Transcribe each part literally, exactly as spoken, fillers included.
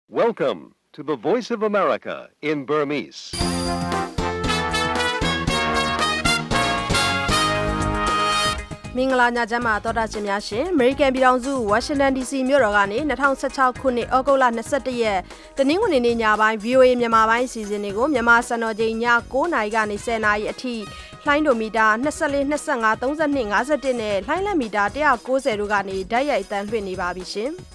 Welcome to the Voice of America in Burmese. ။မင်္ဂလာညချမ်းပါသောတာရှင်များရှင်။ American ပြည်ထောင်စု Washington ဒီ စီ မြို့တော်ကနေ၂၀၁၆ခုနှစ်ဩဂုတ်လ၂၁ရက်တနင်္ဂနွေနေ့ညပိုင်း ဗွီအိုအေ မြန်မာပိုင်းအစီအစဉ်တွေကိုမြန်မာစံတော်ချိန်ည၉နာရီကနေ၁၀နာရီအထိလှိုင်းဒိုမီတာ၂၄ ၂၅ ၃၂ ၅၁နဲ့လှိုင်းလက်မီတာ၁၉၀တို့ကနေဓာတ်ရိုက်အသံလွှင့်နေပါပြီရှင်။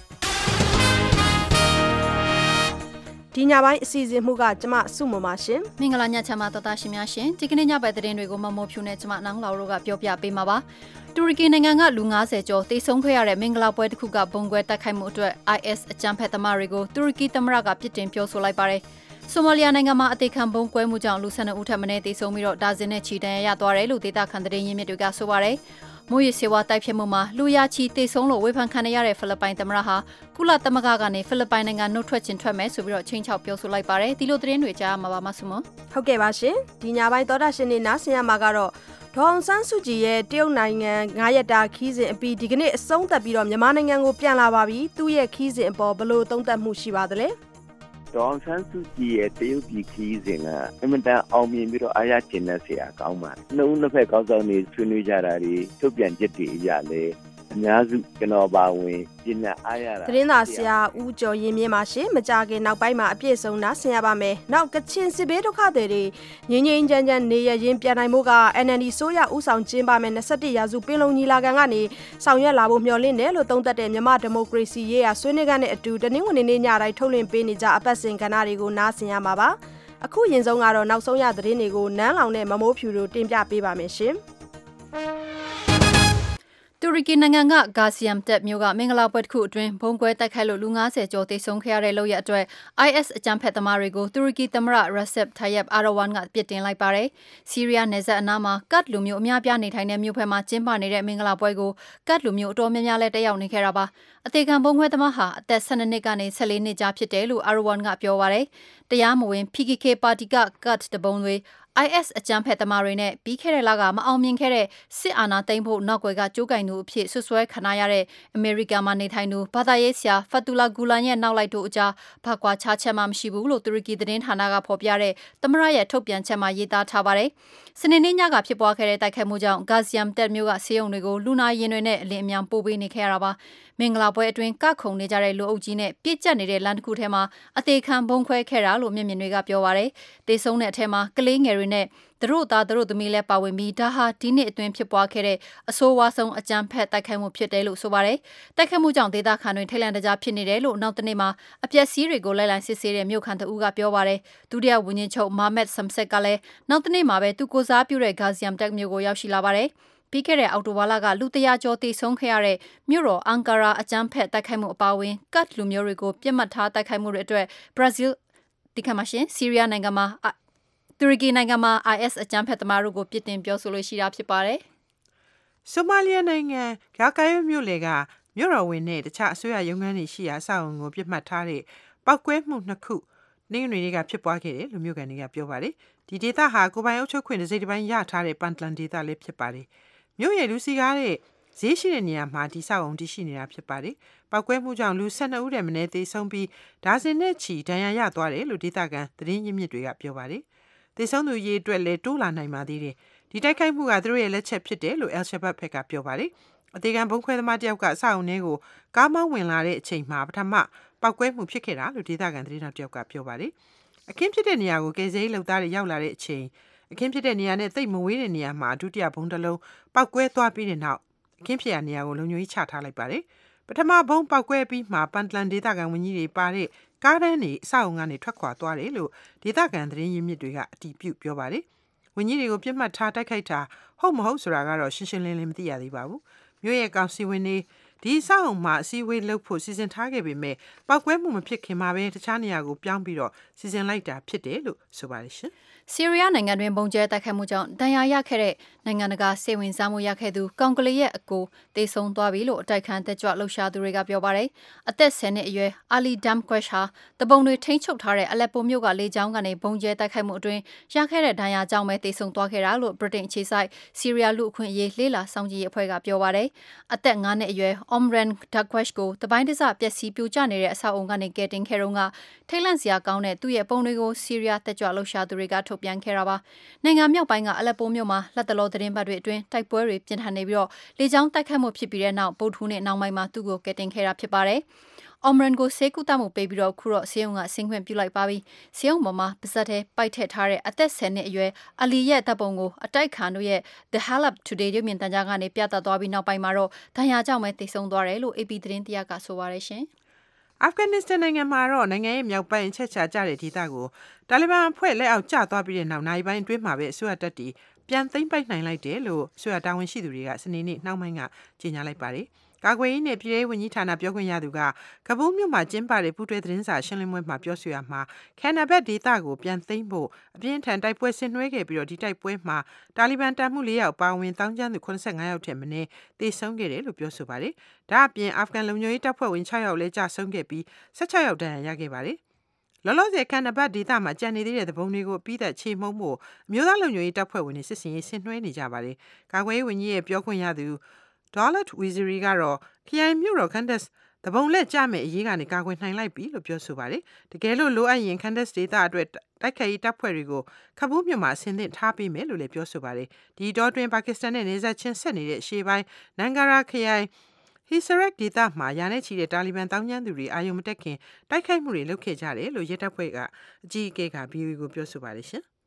ဒီညပိုင်းအစီအစဉ်မှုကကျမစုမပါရှင်မင်္ဂလာညချမ်းပါတော်တာရှင်များရှင်ဒီကနေ့ညပိုင်းသတင်းတွေကိုမမောဖြူနဲ့ကျမနောင်လောင်တို့ကပြောပြပေးမှာပါတူရကီနိုင်ငံကလူ၅၀ကျော်တိတ်ဆုံးခဲ့ရတဲ့မင်္ဂလာပွဲတစ်ခုကဘုံကွဲတိုက်ခိုက်မှုအတွက် I S အကြမ်းဖက်သမားတွေကိုတူရကီသမ္မတကပြစ်တင်ပြောဆိုလိုက်ပါတယ်ဆိုမာလီယာနိုင်ငံမှာအသေးခံဘုံကွဲမှုကြောင့်လူ၁၂ဦးထပ်မံတိတ်ဆုံးပြီးတော့ဒါဇင်နဲ့ချီတန်းရသွားတယ်လို့ဒေသခံသတင်းရင်းမြစ်တွေကဆိုပါတယ်မိုးရစေဝါတိုက်ဖြစ်မှုမှာလူရချီတိတ်ဆုံးလို့ဝေဖန်ခံရတဲ့ဖိလစ်ပိုင်သမ္မတဟာကုလသမဂ္ဂကနေဖိလစ်ပိုင်နိုင်ငံနှုတ်ထွက်ခြင်းထွက်မယ်ဆိုပြီးတော့ချင်းချောက်ပြောဆိုလိုက်ပါတယ်ဒီလိုသတင်းတွေကြားမှာပါမဆုမဟုတ်ကဲ့ပါရှင်ဒီညပိုင်းသောတာရှင်နေနားဆင်ရမှာကတော့ဒေါအောင်ဆန်းစုကြည်ရဲ့တရုတ်နိုင်ငံငါးရက်တာခီးစဉ်အပြီးဒီကနေ့အဆုံးသတ်ပြီးတော့မြန်မာနိုင်ငံကိုပြန်လာပါပြီသူ့ရဲ့ခီးစဉ်အပေါ်ဘယ်လိုသုံးသပ်မှုရှိပါသလဲဒေါအောင်ဆန်းစုကြည်ရဲ့တရုတ်ပြည်ခီးစဉ်ကအင်မတန်အောင်မြင်ပြီးတော့အားရကျင်တဲ့ဆရာကောင်းပါတယ်။နှစ်ဦးနှစ်ဖက်ကောင်းဆောင်တွေဆွေးနွေးကြတာတွေထုတ်ပြန်ချက်တွေအရလည်းအများစုကျွန်တော်ပါဝင်ပြညာအားရတာသတင်းသာဆရာဦးကျော်ရင်မြင့်ပါရှင်မကြခင်နောက်ပိုင်းမှာအပြည့်စုံနားဆင်ရပါမယ်။နောက်ကချင်စစ်ဘေးဒုက္ခတွေတွေငင်းငင်းချမ်းချမ်းနေရရင်ပြန်နိုင်မှုက N L D ဆိုရဦးဆောင်ကျင်းပမယ်၂၁ရာစုပင်လုံညီလာခံကနေဆောင်ရွက်လာဖို့မျှော်လင့်တယ်လို့သုံးသပ်တဲ့မြန်မာဒီမိုကရေစီရေးရာဆွေးနွေးခန်းနဲ့အတူတနင်္ဂနွေနေ့ညတိုင်းထုတ်လွှင့်ပေးနေကြအပတ်စဉ်ကဏ္ဍတွေကိုနားဆင်ရမှာပါ။အခုရင်ဆုံးကတော့နောက်ဆုံးရသတင်းတွေကိုနန်းလောင်နဲ့မမိုးဖြူတို့တင်ပြပေးပါမယ်ရှင်။တူရကီနိုင်ငံကဂါဇီယမ်တက်မြို့ကမင်္ဂလာပွဲတစ်ခုအတွင်းဘုံကွဲတိုက်ခိုက်လို့လူ၅၀ကျော်သေဆုံးခဲ့ရတဲ့လုပ်ရအတွက် I S အကြမ်းဖက်သမားတွေကိုတူရကီသမ္မတ Recep Tayyip Erdogan ကပြစ်တင်လိုက်ပါတယ်။ဆီးရီးယားနယ်စပ်အနားမှာကတ်လူမျိုးအများပြားနေထိုင်တဲ့မြို့ဖက်မှာကျင်းပနေတဲ့မင်္ဂလာပွဲကိုကတ်လူမျိုးအတော်များများလည်းတက်ရောက်နေခဲ့တာပါ။အသေးခံဘုံခွဲသမားဟာအသက်၁၂နှစ်ကနေ၁၄နှစ်ကြားဖြစ်တယ်လို့ Erdogan ကပြောပါတယ်။တရားမဝင် P K K ပါတီကကတ်တပုံတွေI S အကြမ်းဖက်သမားတွေနဲ့ပြီးခဲ့တဲ့လကမအောင်မြင်ခဲ့တဲ့စစ်အာဏာသိမ်းဖို့နောက်ွယ်ကကြိုးကင်သူအဖြစ်ဆွဆွဲခံရတဲ့အမေရိကန်မှာနေထိုင်သူဘာသာရေးဆရာဖတ်တူလာဂူလန်ရဲ့နောက်လိုက်တို့အကြားဘာကွာခြားချက်မှမရှိဘူးလို့တူရကီသတင်းဌာနကဖော်ပြတဲ့သမရရဲ့ထုတ်ပြန်ချက်မှာရေးသားထားပါတယ်။စနေနေ့ညကဖြစ်ပွားခဲ့တဲ့တိုက်ခိုက်မှုကြောင့်ဂါဇီယမ်တက်မြို့ကဆေးရုံတွေကိုလူနာရင်တွေနဲ့အလင်းအမြန်ပို့ပေးနေခဲ့ရတာပါ။မင်္ဂလာပွဲအတွင်းကခုန်နေကြတဲ့လူအုပ်ကြီးနဲ့ပြည့်ကျက်နေတဲ့လမ်းတစ်ခုထဲမှာအသေးခံဘုံခွဲခဲ့တာလို့မျက်မြင်တွေကပြောပါတယ်။တေဆုံးတဲ့အထက်မှာကလေးငယ်တွေနဲ့သူတို့သားသူတို့သမီးလည်းပါဝင်ပြီးဒါဟာဒီနှစ်အတွင်းဖြစ်ပွားခဲ့တဲ့အဆိုးဝါးဆုံးအကြမ်းဖက်တိုက်ခိုက်မှုဖြစ်တယ်လို့ဆိုပါတယ်။တိုက်ခိုက်မှုကြောင့်ဒေသခံတွေထိတ်လန့်တကြားဖြစ်နေတယ်လို့နောက်တနေ့မှာအပျက်စီးတွေကိုလိုက်လံစစ်ဆေးတဲ့မြို့ခံတအူးကပြောပါတယ်။ဒုတိယဝန်ကြီးချုပ်မာမက်ဆမ်ဆက်ကလည်းနောက်တနေ့မှာပဲသူကိုစားပြုတဲ့ဂါဇီယမ်တက်မြို့ကိုရောက်ရှိလာပါတယ်။ပြီးခဲ့တဲ့အောက်တိုဘာလကလူတရာကျော်တိဆုံးခဲ့ရတဲ့မြို့တော်အန်ကာရာအကြမ်းဖက်တိုက်ခိုက်မှုအပါအဝင်ကတ်လူမျိုးတွေကိုပြစ်မှတ်ထားတိုက်ခိုက်မှုတွေအတွက်ဘရာဇီးဒီကမှာရှင်ဆီးရီးယားနိုင်ငံမှာတူရကီနိုင်ငံမှာ I S အကြမ်းဖက်သမားတို့ကိုပြစ်တင်ပြောဆိုလို့ရှိတာဖြစ်ပါတယ်။ဆိုမာလီယာနိုင်ငံဂါကာယိုမြို့လေကမြို့တော်ဝင်နဲ့တခြားအစိုးရရုံးခန်းတွေရှိရာအဆောက်အုံကိုပြစ်မှတ်ထားတဲ့ပောက်ကွဲမှုနှစ်ခုနေ့နွေနေ့ကဖြစ်ပွားခဲ့တယ်လို့မြို့ကန်တွေကပြောပါတယ်။ဒီဒေသဟာကိုပိုင်အုပ်ချုပ်ခွင့်တစ်စိတ်တစ်ပိုင်းရထားတဲ့ပန်တလန်ဒေသလည်းဖြစ်ပါတယ်။မြို့ရဲ့လူစီကားတဲ့ဈေးရှိတဲ့နေရာမှာဒီဆောက်အုံတည်ရှိနေတာဖြစ်ပါတယ်။ပောက်ကွဲမှုကြောင့်လူ၁၂ဦးတည်းမနည်းသေဆုံးပြီးဒါဇင်နဲ့ချီဒဏ်ရာရသွားတယ်လို့ဒေသခံသတင်းရင်းမြစ်တွေကပြောပါတယ်။သေဆုံးသူရေးအတွက်လည်းတိုးလာနိုင်ပါသေးတယ်။ဒီတိုက်ခိုက်မှုကသူတို့ရဲ့လက်ချက်ဖြစ်တယ်လို့အယ်ရှဘတ်ဖက်ကပြောပါတယ်။အသေးခံဘုံခွဲသမားတယောက်ကအဆောက်အုံထဲကိုကားမောင်းဝင်လာတဲ့အချိန်မှာပထမပောက်ကွဲမှုဖြစ်ခဲ့တာလို့ဒေသခံသတင်းတော်တယောက်ကပြောပါတယ်။အခင်းဖြစ်တဲ့နေရာကိုကယ်ဆယ်ရေးလုပ်သားတွေရောက်လာတဲ့အချိန်အခင်းဖြစ်တဲ့နေရာနဲ့သိပ်မဝေးတဲ့နေရာမှာဒုတိယဘုံတစ်လုံးပောက်ကွဲသွားပြီးတဲ့နောက်အခင်းဖြစ်ရာနေရာကိုလုံခြုံရေးချထားလိုက်ပါတယ်။ပထမဘုံပောက်ကွဲပြီးမှပန်တလန်ဒေသခံဝန်ကြီးတွေပါတဲ့ကားတန်းတွေအဆောက်အုံကနေထွက်ခွာသွားတယ်လို့ဒေသခံသတင်းရင်းမြစ်တွေကအတည်ပြုပြောပါတယ်။ဝန်ကြီးတွေကိုပြစ်မှတ်ထားတိုက်ခိုက်တာဟုတ်မဟုတ်ဆိုတာကတော့ရှင်းရှင်းလင်းလင်းမသိရသေးပါဘူး။မြို့ရဲ့ကောင်စီဝင်တွေဒီအဆောက်အုံမှာအစည်းအဝေးလုပ်ဖို့စီစဉ်ထားခဲ့ပေမဲ့ပောက်ကွဲမှုမဖြစ်ခင်မှာပဲတခြားနေရာကိုပြောင်းပြီးတော့စီစဉ်လိုက်တာဖြစ်တယ်လို့ဆိုပါတယ်ရှင်။ဆီးရီးယားနိုင်ငံတွင်ပုံကျဲတိုက်ခိုက်မှုကြောင့်ဒဏ်ရာရခဲ့တဲ့နိုင်ငံတကာစိတ်ဝင်စားမှုရခဲ့သူကောင်ကလေးရဲ့အကိုတေဆုံးသွားပြီလို့အတိုက်ခံတက်ကြွလှုပ်ရှားသူတွေကပြောပါတယ်။အသက်ဆယ်နှစ်အရွယ်အာလီဒမ်ကွက်ဟာတပုံတွေထိန်းချုပ်ထားတဲ့အလက်ပိုမြို့ကလေကြောင်းကနေပုံကျဲတိုက်ခိုက်မှုအတွင်းရခဲ့တဲ့ဒဏ်ရာကြောင့်ပဲတေဆုံးသွားခဲ့တာလို့ဗြိတိန်အခြေစိုက်ဆီးရီးယားလူအခွင့်အရေးလေးလာစောင့်ကြည့်ရေးအဖွဲ့ကပြောပါတယ်။အသက်ငါးနှစ်အရွယ်အွန်ရန်ဒက်ကွက်ကိုတပိုင်းတစပျက်စီးပြိုကျနေတဲ့အဆောက်အုံကနေကယ်တင်ခဲ့တော့ကထိတ်လန့်စရာကောင်းတဲ့သူ့ရဲ့ပုံတွေကိုဆီးရီးယားတက်ကြွလှုပ်ရှားသူတွေကထုတ်ပြန်ခဲ့တာပါနိုင်ငံမြောက်ပိုင်းကအလက်ပိုမြို့မှာလက်တလောသတင်းပတ်တွေအတွင်းတိုက်ပွဲတွေပြင်းထန်နေပြီးတော့လေကြောင်းတိုက်ခတ်မှုဖြစ်ပြီးတဲ့နောက်ဗုဒ္ဓဟူးနေ့နောက်ပိုင်းမှာသူ့ကိုကယ်တင်ခဲ့တာဖြစ်ပါတယ်။အော်မရန်ကိုဆေးကုသမှုပေးပြီးတော့ခုတော့ဆေးရုံကဆင်းခွင့်ပြုလိုက်ပါပြီ။ဆေးရုံပေါ်မှာပါဇက်ထဲပိုက်ထည့်ထားတဲ့အသက်ဆယ်နှစ်အရွယ်အလီရဲ့တပ်ပုံကိုအတိုက်ခံတို့ရဲ့ The Halab Today ရုပ်မြင်သံကြားကနေပြသသွားပြီးနောက်ပိုင်းမှာတော့ဒဏ်ရာကြောင့်ပဲတိတ်ဆုံးသွားတယ်လို့ အေပီ သတင်းတရားကဆိုပါရရှင်။အာဖဂန်နစ္စတန်နိုင်ငံမှာတော့နိုင်ငံရဲ့မြောက်ပိုင်းချက်ချာကျတဲ့ဒေသကိုတာလီဘန်အဖွဲ့လက်အောက်ကျသွားပြီးတဲ့နောက်နိုင်ပိုင်းအတွင်းမှာပဲအစိုးရတပ်တီပြန်သိမ်းပိုက်နိုင်လိုက်တယ်လို့အစိုးရတာဝန်ရှိသူတွေကစနေနေ့နှောင်းပိုင်းကကြေညာလိုက်ပါတယ်။ကာကွယ်ရေးနဲ့ပြည်ထောင်ဝန်ကြီးဌာနပြောခွင့်ရသူကကဘူးမြို့မှာကျင်းပတဲ့ပူးတွဲသတင်းစာရှင်းလင်းပွဲမှာပြောဆိုရမှာခန်နာဘတ်ဒေသကိုပြန်သိမ်းဖို့အပြင်းထန်တိုက်ပွဲဆင်နွှဲခဲ့ပြီးတော့ဒီတိုက်ပွဲမှာတာလီဘန်တပ်မှုလေးယောက်ပါဝင်တောင်းကျမ်းသူခုနစ်ဆယ့်ငါးယောက်ထက်မနည်းတေဆုံးခဲ့တယ်လို့ပြောဆိုပါတယ်။ဒါအပြင်အာဖဂန်လုံခြုံရေးတပ်ဖွဲ့ဝင်ခြောက်ယောက်လည်းကြာဆုံးခဲ့ပြီးဆယ့်ခြောက်ယောက်ဒဏ်ရာရခဲ့ပါတယ်။လောလောဆယ်ခန်နာဘတ်ဒေသမှာကြံနေသေးတဲ့သဘုံတွေကိုပြီးသက်ချေမှုန်းဖို့အမျိုးသားလုံခြုံရေးတပ်ဖွဲ့ဝင်တွေစစ်စင်ရေးဆင်နွှဲနေကြပါတယ်။ကာကွယ်ရေးဝန်ကြီးရဲ့ပြောခွင့်ရသူဒေါ်လတ်ဝီဇရီကတော့ခရိုင်မြို့တော်ခန်ဒက်စ်တပုံလက်ကြမဲ့အရေးကနေကာကွယ်နိုင်လိုက်ပြီလို့ပြောဆိုပါတယ်။တကယ်လို့လိုအပ်ရင်ခန်ဒက်စ်ဒေသအတွက်တိုက်ခိုက်ရေးတပ်ဖွဲ့တွေကိုကဘူးမြို့မှာအဆင်သင့်ထားပေးမယ်လို့လည်းပြောဆိုပါတယ်။ဒီတော့တွင်ပါကစ္စတန်နဲ့နေဆက်ချင်းဆက်နေတဲ့ရှေ့ပိုင်းနန်ဂရာခရိုင်ဟီဆရက်ဒေသမှာရာနဲ့ချီတဲ့တာလီဘန်တောင်းကျမ်းသူတွေအာယုံမတက်ခင်တိုက်ခိုက်မှုတွေလုပ်ခဲ့ကြတယ်လို့ရဲတပ်ဖွဲ့ကအကြီးအကဲက ဗီအိုအေ ကိုပြောဆိုပါတယ်ရှင်။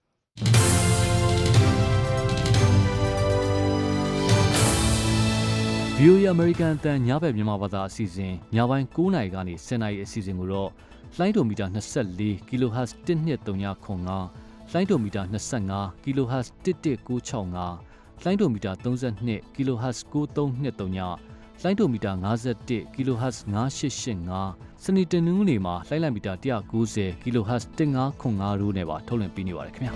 ဗီအိုအေ American အသံညဘက်မြန်မာဘာသာအစီအစဉ်ညပိုင်း၉နာရီကနေ၁၀နာရီအစီအစဉ်ကိုတော့လိုင်းဒိုမီတာ၂၄ kHz တစ်နှစ်၃၅ခွန်၅လိုင်းဒိုမီတာ၂၅ kHz တစ်တစ်၉၆၅လိုင်းဒိုမီတာ၃၂ kHz ၉၃၂၃လိုင်းဒိုမီတာ၅၁ kHz ၅၈၈၅စနေတနင်္ဂနွေမှာလိုင်းလံမီတာ၁၉၀ kHz တစ်၅ခွန်၅တို့နဲ့ပါထုတ်လွှင့်ပေးနေပါတယ်ခင်ဗျာ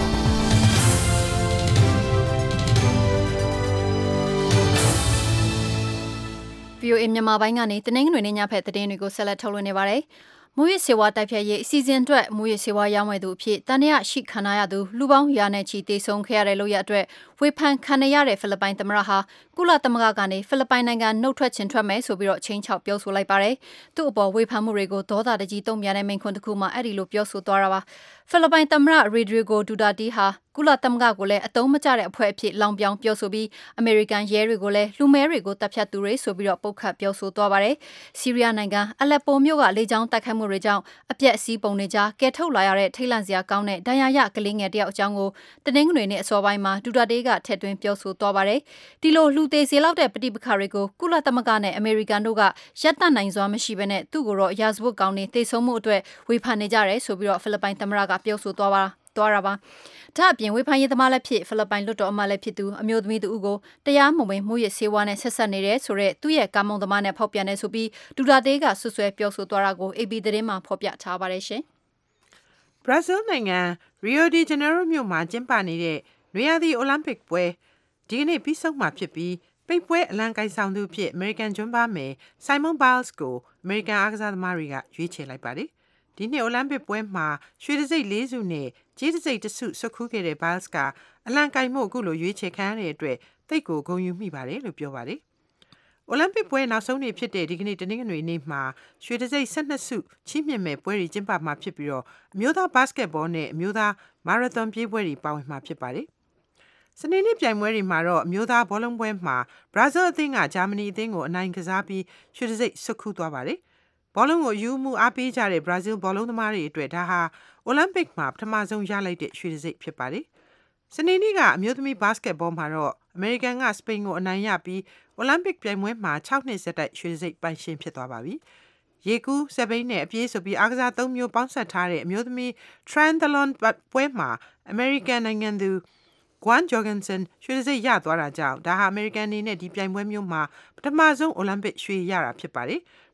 ဗီအိုအေမြန်မာပိုင်းကနေတနင်္ဂနွေနေ့ညဖက်သတင်းတွေကိုဆက်လက်ထုတ်လွှင့်နေပါတယ်။မူရစ်စေဝါတိုက်ဖြတ်ရေးအစီအစဉ်အတွက်မူရစ်စေဝါရောင်းဝယ်သူအဖြစ်တန်ရရှိခံရသူလူပေါင်းရာနဲ့ချီတေဆုံးခဲ့ရတဲ့လို့ရအတွက်ဝေဖန်ခံရတဲ့ဖိလစ်ပိုင်သမ္မတဟာကုလသမဂ္ဂကနေဖိလစ်ပိုင်နိုင်ငံနှုတ်ထွက်ခြင်းထွက်မယ်ဆိုပြီးတော့ချင်းချောက်ပြောဆိုလိုက်ပါတယ်။သူ့အပေါ်ဝေဖန်မှုတွေကိုဒေါသတကြီးတုံ့ပြန်တဲ့မိန့်ခွန်းတစ်ခုမှအဲ့ဒီလိုပြောဆိုသွားတာပါ။ဖိလစ်ပိုင်သမ္မတရီဒရီဂိုဒူတာတီဟာကုလသမဂ္ဂကိုလည်းအတုံးမကျတဲ့အဖွဲ့အဖြစ်လောင်ပြောင်ပြောဆိုပြီးအမေရိကန်ရဲတွေကိုလည်းလူမဲတွေကိုတပ်ဖြတ်သူတွေဆိုပြီးတော့ပုတ်ခတ်ပြောဆိုသွားပါတယ်။ဆီးရီးယားနိုင်ငံအလက်ပိုမြို့ကလေကြောင်းတိုက်ခိုက်မှုတွေကြောင့်အပြက်အစည်းပုံတွေကြားကဲထုတ်လာရတဲ့ထိတ်လန့်စရာကောင်းတဲ့ဒဏ်ရာရကလေးငယ်တယောက်အကြောင်းကိုတနင်္ဂနွေနေ့အစောပိုင်းမှာဒူတာတေးကထည့်သွင်းပြောဆိုသွားပါတယ်။ဒီလိုလူသေးစေလောက်တဲ့ပဋိပက္ခတွေကိုကုလသမဂ္ဂနဲ့အမေရိကန်တို့ကရပ်တန့်နိုင်စွာမရှိဘဲနဲ့သူ့ကိုတော့ရာဇဝတ်ကောင်တွေတေဆုံးမှုအတွက်ဝေဖန်နေကြတယ်ဆိုပြီးတော့ဖိလစ်ပိုင်သမ္မတကပြောဆိုသွားပါသွားတာပါဒါအပြင်ဝေဖန်ရေးသမားလည်းဖြစ်ဖိလစ်ပိုင်လွှတ်တော်အမတ်လည်းဖြစ်သူအမျိုးသမီးတူကိုတရားမဝင်မှုရစ်ဆေးဝါးနဲ့ဆက်ဆက်နေတဲ့ဆိုတဲ့သူ့ရဲ့ကာမုံသမားနဲ့ဖောက်ပြန်နေဆိုပြီးဒူတာတေးကဆွဆွဲပြောဆိုသွားတာကို အေပီ သတင်းမှာဖော်ပြထားပါတယ်ရှင်ဘရာဇီးနိုင်ငံရီယိုဒီဂျနေရိုမြို့မှာကျင်းပနေတဲ့နွေရာသီအိုလံပစ်ပွဲဒီကနေ့ပြီးဆုံးမှာဖြစ်ပြီးပိတ်ပွဲအလံကိုင်ဆောင်သူဖြစ်အမေရိကန်ဂျွန်းပါမယ်ဆိုင်မွန်ဘိုင်းစ်ကိုအမေရိကန်အားကစားသမားတွေကရွေးချယ်လိုက်ပါတယ်ဒီနှစ်အိုလံပစ်ပွဲမှာရွှေတံဆိပ်လေးစုနဲ့ကြေးတံဆိပ်တစ်စုဆွတ်ခူးခဲ့တဲ့ဘိုင်းစ်ကအလံကိုင်မှုအခုလိုရွေးချယ်ခံရတဲ့အတွက်သိတ်ကိုဂုဏ်ယူမိပါတယ်လို့ပြောပါတယ်အိုလံပစ်ပွဲနောက်ဆုံးနေ့ဖြစ်တဲ့ဒီကနေ့တနင်္ဂနွေနေ့မှာရွှေတံဆိပ်၁၂စုချီးမြှင့်မဲ့ပွဲတွေကျင်းပမှာဖြစ်ပြီးတော့အမျိုးသားဘတ်စကက်ဘောနဲ့အမျိုးသားမာရသွန်ပြေးပွဲတွေပါဝင်မှာဖြစ်ပါတယ်စနေနေ့ပြိုင်ပွဲတွေမှာတော့အမျိုးသားဘောလုံးပွဲမှာဘရာဇီးအသင်းကဂျာမနီအသင်းကိုအနိုင်ကစားပြီးရွှေတံဆိပ်ဆွတ်ခူးသွားပါတယ်ဘောလုံးကိုယူမှုအားပေးကြတဲ့ဘရာဇီးဘောလုံးသမားတွေအတွက်ဒါဟာအိုလံပစ်မှာပထမဆုံးရလိုက်တဲ့ရွှေတံဆိပ်ဖြစ်ပါတယ်စနေနေ့ကအမျိုးသမီးဘတ်စကက်ဘောမှာတော့အမေရိကန်ကစပိန်ကိုအနိုင်ရပြီးအိုလံပစ်ပြိုင်ပွဲမှာ၆နှစ်ဆက်တိုက်ရွှေတံဆိပ်ပိုင်ရှင်ဖြစ်သွားပါပြီရေကူးစပိန်နဲ့အပြေးဆိုပြီးအားကစား၃မျိုးပေါင်းဆက်ထားတဲ့အမျိုးသမီး Triathlon ပွဲမှာအမေရိကန်နိုင်ငံသူ Gwen Jorgensen ရွှေတံဆိပ်ရသွားတာကြောင့်ဒါဟာအမေရိကန်အနေနဲ့ဒီပြိုင်ပွဲမျိုးမှာပထမဆုံးအိုလံပစ်ရွှေရတာဖြစ်ပါတယ်ဘ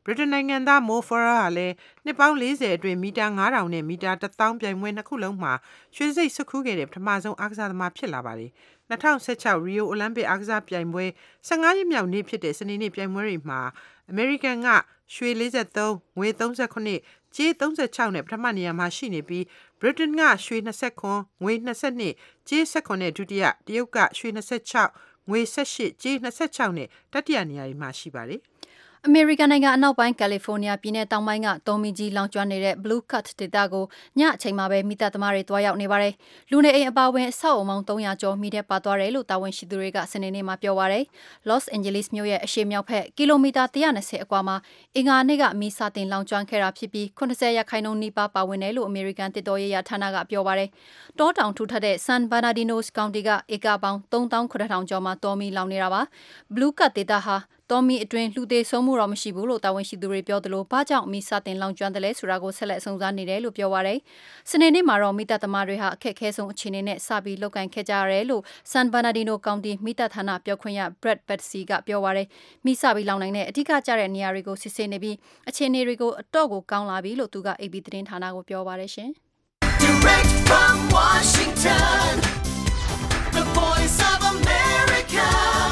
ဗြိတိန်နိုင်ငံသားမိုဖရာဟာလည်းနှစ်ပေါင်း၄၀အတွင်းမီတာငါးထောင်နဲ့မီတာတစ်သောင်းပြိုင်ပွဲနှစ်ခုလုံးမှာရွှေစိတ်ဆွတ်ခူးခဲ့တဲ့ပထမဆုံးအားကစားသမားဖြစ်လာပါတယ်၂၀၁၆ရီယိုအိုလံပစ်အားကစားပြိုင်ပွဲ၁၅ရက်မြောက်နေ့ဖြစ်တဲ့စနေနေ့ပြိုင်ပွဲတွေမှာအမေရိကန်ကရွှေ၄၃ငွေ၃၉ကြေး၃၆နဲ့ပထမနေရာမှာရှိနေပြီးဗြိတိန်ကရွှေ၂၉ငွေ၂၂ကြေး၁၉နဲ့ဒုတိယတရုတ်ကရွှေ၂၆ငွေ၁၈ကြေး၂၆နဲ့တတိယနေရာမှာရှိပါတယ်အမေရိကန်နိုင်ငံအနောက်ပိုင်းကယ်လီဖိုးနီးယားပြည်နယ်တောင်ပိုင်းကတောမီကြီးလောင်ကျွမ်းနေတဲ့ Blue Cut ဒေသကိုညအချိန်မှာပဲမိသက်သမားတွေတွားရောက်နေပါတယ်။လူနေအိမ်အပါအဝင်အဆောက်အုံပေါင်း၃၀၀ကျော်မိတဲ့ပါသွားတယ်လို့တာဝန်ရှိသူတွေကစနေနေ့မှာပြောပါရယ်။ Los Angeles မြို့ရဲ့အရှေ့မြောက်ဘက်ကီလိုမီတာ၁၂၀အကွာမှာအင်္ဂါနေ့ကမီးစတင်လောင်ကျွမ်းခဲ့တာဖြစ်ပြီး၇၀ရာခိုင်နှုန်းနီးပါးပါဝင်တယ်လို့အမေရိကန်တစ်တော်ရေးရဌာနကပြောပါရယ်။တောတောင်ထူထပ်တဲ့ San Bernardino County ကဧကပေါင်း၃သောင်း၇ထောင်ကျော်မှာတောမီလောင်နေတာပါ။ Blue Cut ဒေသဟာတောမီအတွင်းလူသေးဆုံးမှုတော့မရှိဘူးလို့တာဝန်ရှိသူတွေပြောသလိုဘာကြောင့်မီးစတင်လောင်ကျွမ်းတယ်လဲဆိုတာကိုဆက်လက်စုံစမ်းနေတယ်လို့ပြောပါရယ်။စနေနေ့မှာတော့မိသက်သမားတွေဟာအခက်အခဲဆုံးအခြေအနေနဲ့စပြီးလုပ်ကိုင်ခဲ့ကြရတယ်လို့ San Bernardino County မိသက်ဌာနပြောခွင့်ရ Brad Betsy ကပြောပါရယ်။မိစပြီးလောင်နိုင်တဲ့အဓိကကျတဲ့နေရာတွေကိုစစ်ဆေးနေပြီးအခြေအနေတွေကိုအတော့ကိုကောင်းလာပြီလို့သူက A B သတင်းဌာနကိုပြောပါရယ်ရှင်။ Direct from Washington, the Voice of America,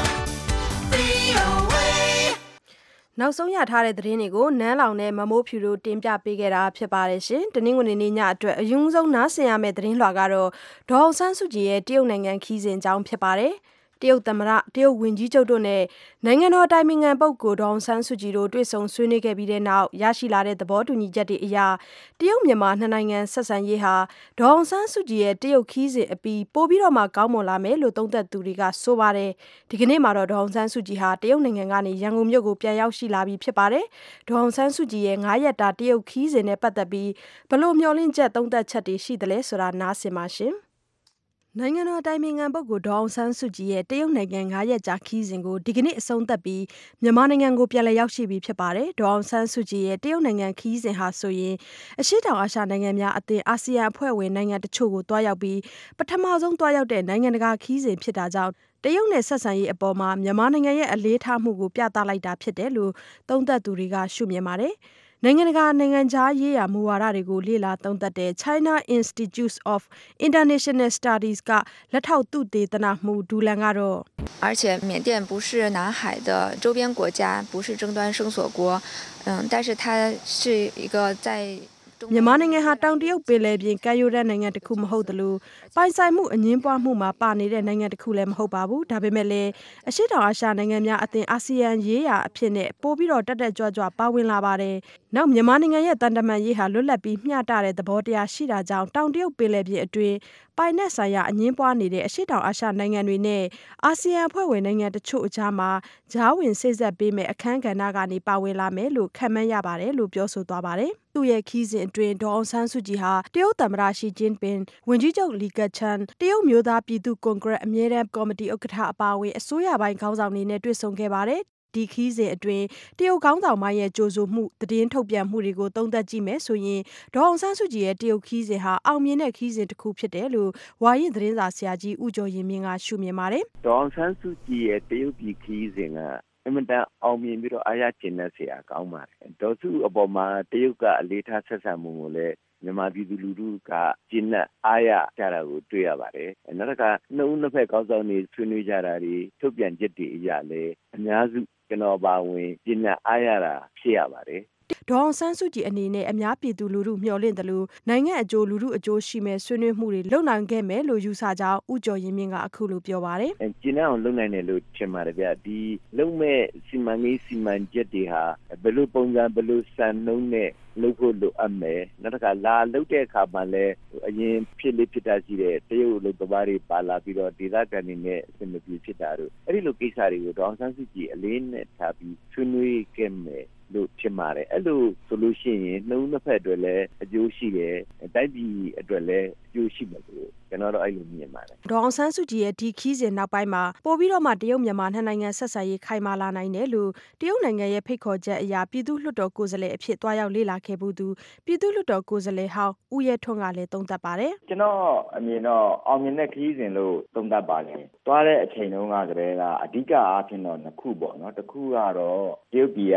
V O A နောက်ဆုံးရထားတဲ့သတင်းတွေကိုနန်းလောင်နဲ့မမိုးဖြူတို့တင်ပြပေးခဲ့တာဖြစ်ပါတယ်ရှင်။တနင်္ဂနွေနေ့ညအတွက်အယူဆုံးနားဆင်ရမယ့်သတင်းလွှာကတော့ဒေါ်အောင်ဆန်းစုကြည်ရဲ့တရုတ်နိုင်ငံခီးစဉ်အကြောင်းဖြစ်ပါတယ်။တရုတ်သမ္မတတရုတ်ဝန်ကြီးချုပ်တို့နဲ့နိုင်ငံတော်တိုင်ပင်ခံပုဂ္ဂိုလ်ဒေါ်အောင်ဆန်းစုကြည်တို့တွေ့ဆုံဆွေးနွေးခဲ့ပြီးတဲ့နောက်ရရှိလာတဲ့သဘောတူညီချက်တွေအရတရုတ်မြန်မာနှစ်နိုင်ငံဆက်ဆံရေးဟာဒေါ်အောင်ဆန်းစုကြည်ရဲ့တရုတ်ခီးစဉ်အပြီးပိုပြီးတော့မှကောင်းမွန်လာမယ်လို့သုံးသပ်သူတွေကဆိုပါတယ်။ဒီကနေ့မှာတော့ဒေါ်အောင်ဆန်းစုကြည်ဟာတရုတ်နိုင်ငံကနေရန်ကုန်မြို့ကိုပြန်ရောက်ရှိလာပြီဖြစ်ပါတယ်။ဒေါ်အောင်ဆန်းစုကြည်ရဲ့ငါးရက်တာတရုတ်ခီးစဉ်နဲ့ပတ်သက်ပြီးဘလို့မျှော်လင့်ချက်သုံးသပ်ချက်တွေရှိသလဲဆိုတာနားဆင်ပါရှင်။နိုင်ငံတော်တိုင်ပင်ခံပုဂ္ဂိုလ်ဒေါ်အောင်ဆန်းစုကြည်ရဲ့တရုတ်နိုင်ငံငါးရက်ကြာခီးစဉ်ကိုဒီကနေ့အဆုံးသတ်ပြီးမြန်မာနိုင်ငံကိုပြန်လည်ရောက်ရှိပြီဖြစ်ပါတယ်။ဒေါ်အောင်ဆန်းစုကြည်ရဲ့တရုတ်နိုင်ငံခီးစဉ်ဟာဆိုရင်အရှေ့တောင်အာရှနိုင်ငံများအသင်းအာဆီယံအဖွဲ့ဝင်နိုင်ငံတချို့ကိုတွားရောက်ပြီးပထမဆုံးတွားရောက်တဲ့နိုင်ငံတကာခီးစဉ်ဖြစ်တာကြောင့်တရုတ်နဲ့ဆက်ဆံရေးအပေါ်မှာမြန်မာနိုင်ငံရဲ့အလေးထားမှုကိုပြသလိုက်တာဖြစ်တယ်လို့သုံးသပ်သူတွေကရှုမြင်ပါတယ်။နိုင်ငံတကာနိုင်ငံခြားရေးရာမူဝါဒတွေကိုလေ့လာသုံးသပ်တဲ့ China Institute of International Studies ကလက်ထောက်သုတေသနမှူးဒူလန်ကတော့而且缅甸不是南海的周边国家，不是争端生索国，嗯，但是它是一个在မြန်မာနိုင်ငံဟာတောင်တရုတ်ပင်လယ်ပြင်ကမ်းရိုးတန်းနိုင်ငံတစ်ခုမဟုတ်သလိုပိုင်ဆိုင်မှုအငင်းပွားမှုမှာပါနေတဲ့နိုင်ငံတစ်ခုလည်းမဟုတ်ပါဘူးဒါပေမဲ့လည်းအရှေ့တောင်အာရှနိုင်ငံများအသင်းအာဆီယံရေးရာအဖြစ်နဲ့ပို့ပြီးတော့တက်တက်ကြွကြွပါဝင်လာပါတယ်နောက်မြန်မာနိုင်ငံရဲ့တန်တမာရေးဟာလွတ်လပ်ပြီးမျှတတဲ့သဘောတရားရှိတာကြောင့်တောင်တရုတ်ပင်လယ်ပြင်အတွင်းပိုင်နက်ဆိုင်ရာအငင်းပွားနေတဲ့အရှေ့တောင်အာရှနိုင်ငံတွေနဲ့အာဆီယံအဖွဲ့ဝင်နိုင်ငံတချို့အကြားမှာဂျားဝင်စိတ်ဆက်ပေးမဲ့အခန်းကဏ္ဍကနေပါဝင်လာမယ်လို့ခန့်မှန်းရပါတယ်လို့ပြောဆိုသွားပါတယ်သူ့ရဲ့ခီးစဉ်အတွင်းဒေါ်အောင်ဆန်းစုကြည်ဟာတရုတ်သမ္မတရှီကျင်းပင်ဝန်ကြီးချုပ်လီကချန်တရုတ်မျိုးသားပြည်သူ့ကွန်ဂရက်အမြဲတမ်းကော်မတီဥက္ကဋ္ဌအပါအဝင်အစိုးရပိုင်းခေါင်းဆောင်တွေနဲ့တွေ့ဆုံခဲ့ပါတယ်ဒီခီးစဉ်အတွင်းတရုတ်ကောင်းဆောင်ပိုင်းရဲ့ကြိုးဆိုမှုသတင်းထုတ်ပြန်မှုတွေကိုသုံးသပ်ကြည့်မယ်ဆိုရင်ဒေါ်အောင်ဆန်းစုကြည်ရဲ့တရုတ်ခီးစဉ်ဟာအောင်မြင်တဲ့ခီးစဉ်တစ်ခုဖြစ်တယ်လို့ဝါရင်သတင်းစာဆရာကြီးဦးကျော်ရင်မြင့်ကရှုမြင်ပါတယ်ဒေါ်အောင်ဆန်းစုကြည်ရဲ့တရုတ်ပြည်ခီးစဉ်ကအမှန်တန်အောင်မြင်ပြီးတော့အားရကျဉ်တဲ့ဆရာကောင်းပါတယ်ဒေါ်စုအပေါ်မှာတရုတ်ကအလေးထားဆက်ဆံမှုကိုလည်းမြန်မာပြည်သူလူထုကကျဉ်းအားရကြတာကိုတွေ့ရပါတယ်နောက်တစ်ခါနှုတ်နှစ်ဖက်ကောင်းဆောင်တွေဆွေးနွေးကြတာတွေထုတ်ပြန်ချက်တွေအရာလည်းအများစုကျွန်တော်ပါဝင်ကျဉ်းအားရတာဖြစ်ရပါတယ်ဒေါ်အောင်ဆန်းစုကြည်အနေနဲ့အများပြည်သူလူထုမျှော်လင့်တယ်လို့နိုင်ငံအကျိုးလူထုအကျိုးရှိမဲ့ဆွေးနွေးမှုတွေလုပ်နိုင်ခဲ့မယ်လို့ယူဆကြောင်းဦးကျော်ရင်မြင့်ကအခုလိုပြောပါတယ်။ကျင်းအောင်လုပ်နိုင်တယ်လို့ထင်ပါတယ်ဗျ။ဒီလုပ်မဲ့စီမံကိန်းစီမံချက်တွေဟာဘယ်လိုပုံစံဘယ်လိုစံနှုန်းနဲ့လုပ်ဖို့လိုအပ်မယ်။နောက်တစ်ခါလာလုပ်တဲ့အခါမှာလည်းအရင်ဖြစ်လေးဖြစ်တာရှိတဲ့တရုတ်လုပ်သမားတွေပါလာပြီးတော့ဒေသခံတွေနဲ့အဆင်မပြေဖြစ်တာတို့အဲ့ဒီလိုကိစ္စတွေကိုဒေါ်အောင်ဆန်းစုကြည်အလေးနဲ့ထားပြီးဆွေးနွေးခဲ့မယ်လို့ဖြစ်ပါတယ်အဲ့လိုဆိုလို့ရှိရင်နှုတ်နှစ်ဖက်အတွက်လည်းအကျိုးရှိတယ်တိုက်ပြည်အတွက်လည်းအကျိုးရှိမယ်လို့ကျွန်တော်တို့အဲ့လိုမြင်ပါတယ်ဒေါ်အောင်ဆန်းစုကြည်ရဲ့ဒီခီးစဉ်နောက်ပိုင်းမှာပို့ပြီးတော့မှတရုတ်မြန်မာနှစ်နိုင်ငံဆက်ဆံရေးခိုင်မာလာနိုင်တယ်လို့တရုတ်နိုင်ငံရဲ့ဖိတ်ခေါ်ချက်အရာပြည်သူ့လွှတ်တော်ကိုယ်စားလှယ်အဖြစ်တွားရောက်လေ့လာခဲ့မှုသူပြည်သူ့လွှတ်တော်ကိုယ်စားလှယ်ဟောင်းဦးရဲထွန်းကလည်းသုံးသပ်ပါတယ်ကျွန်တော်အမြင်တော့အောင်မြင်တဲ့ခီးစဉ်လို့သုံးသပ်ပါတယ်တွားတဲ့အချိန်တုန်းကတည်းကအဓိကအားဖြင့်တော့နှစ်ခုပေါ့နော်တစ်ခုကတော့တရုတ်ပြည်က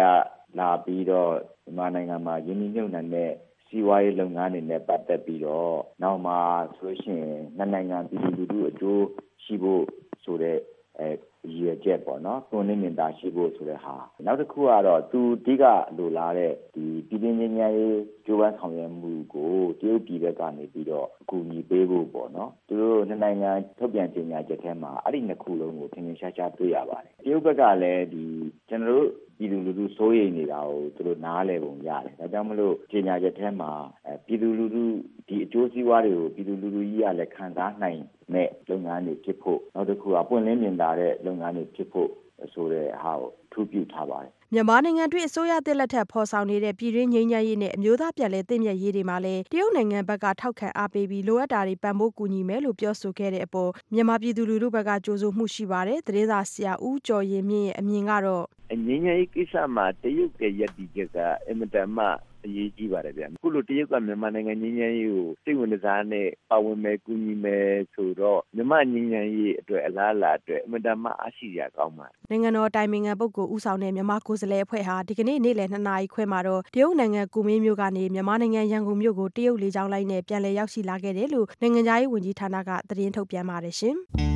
လာပြီးတော့မြန်မာနိုင်ငံမှာယင်းနှိမ့်နှံတဲ့စီးပွားရေးလုပ်ငန်းတွေနဲ့ပတ်သက်ပြီးတော့နောက်မှာဆိုရှင်နှစ်နိုင်ငံပြည်သူလူထုအကျိုးရှိဖို့ဆိုတဲ့အဲရည်ရွယ်ချက်ပေါ့နော်ကိုနေမြင်တာရှိဖို့ဆိုတဲ့ဟာနောက်တစ်ခုကတော့သူအဓိကလိုလားတဲ့ဒီပြည်ပင်းချင်းရေးကြိုးပမ်းဆောင်ရွက်မှုကိုတရုတ်ပြည်ဘက်ကနေပြီးတော့အကူအညီပေးဖို့ပေါ့နော်သူတို့နှစ်နိုင်ငံထုတ်ပြန်ကြေညာချက်ထဲမှာအဲ့ဒီနှစ်ခုလုံးကိုထင်ထင်ရှားရှားတွေ့ရပါတယ်တရုတ်ဘက်ကလည်းဒီကျွန်တော်တို့ပြည်သူလူထုစိုးရိမ်နေတာကိုသူတို့နားလည်ပုံရတယ်ဒါကြောင့်မလို့ကြေညာချက်ထဲမှာပြည်သူလူထုဒီအကျိုးစီးပွားတွေကိုပြည်သူလူထုကြီးကလည်းခံစားနိုင်မဲ့လုပ်ငန်းတွေဖြစ်ဖို့နောက်တစ်ခုကပွင့်လင်းမြင်သာတဲ့လုပ်ငန်းတွေဖြစ်ဖို့ဆိုတဲ့ဟာကိုထူးပြုထားပါတယ်မြန်မာနိုင်ငံတွင်အစိုးရတစ်လက်ထက်ဖော်ဆောင်နေတဲ့ပြည်တွင်းငြိမ်းချမ်းရေးနဲ့အမျိုးသားပြန်လည်သင့်မြတ်ရေးတွေမှာလည်းတရုတ်နိုင်ငံဘက်ကထောက်ခံအားပေးပြီးလိုအပ်တာတွေပံ့ပိုးကူညီမယ်လို့ပြောဆိုခဲ့တဲ့အပေါ်မြန်မာပြည်သူလူထုဘက်ကကြိုဆိုမှုရှိပါတယ်။သတင်းစာဆရာဦးကျော်ရင်မြင့်ရဲ့အမြင်ကတော့ငြိမ်းချမ်းရေးကိစ္စမှာတရုတ်ရဲ့ယက်တီချက်ကအင်မတန်မှအရေးကြီးပါတယ်ဗျာအခုလိုတရုတ်ကမြန်မာနိုင်ငံငြိမ်းချမ်းရေးကိုစိတ်ဝင်စားနဲ့ပါဝင်မယ်ကူညီမယ်ဆိုတော့မြန်မာငြိမ်းချမ်းရေးအတွက်အလားအလာအတွက်အင်မတန်မှအားရှိရကောင်းပါတယ်နိုင်ငံတော်တိုင်ပင်ခံပုဂ္ဂိုလ်ဦးဆောင်တဲ့မြန်မာကိုယ်စားလှယ်အဖွဲ့ဟာဒီကနေ့နေ့လယ်နှစ်နာရီခွဲမှာတော့တရုတ်နိုင်ငံကူမင်းမြို့ကနေမြန်မာနိုင်ငံရန်ကုန်မြို့ကိုတရုတ်လေကြောင်းလိုင်းနဲ့ပြန်လည်ရောက်ရှိလာခဲ့တယ်လို့နိုင်ငံခြားရေးဝန်ကြီးဌာနကသတင်းထုတ်ပြန်ပါတယ်ရှင်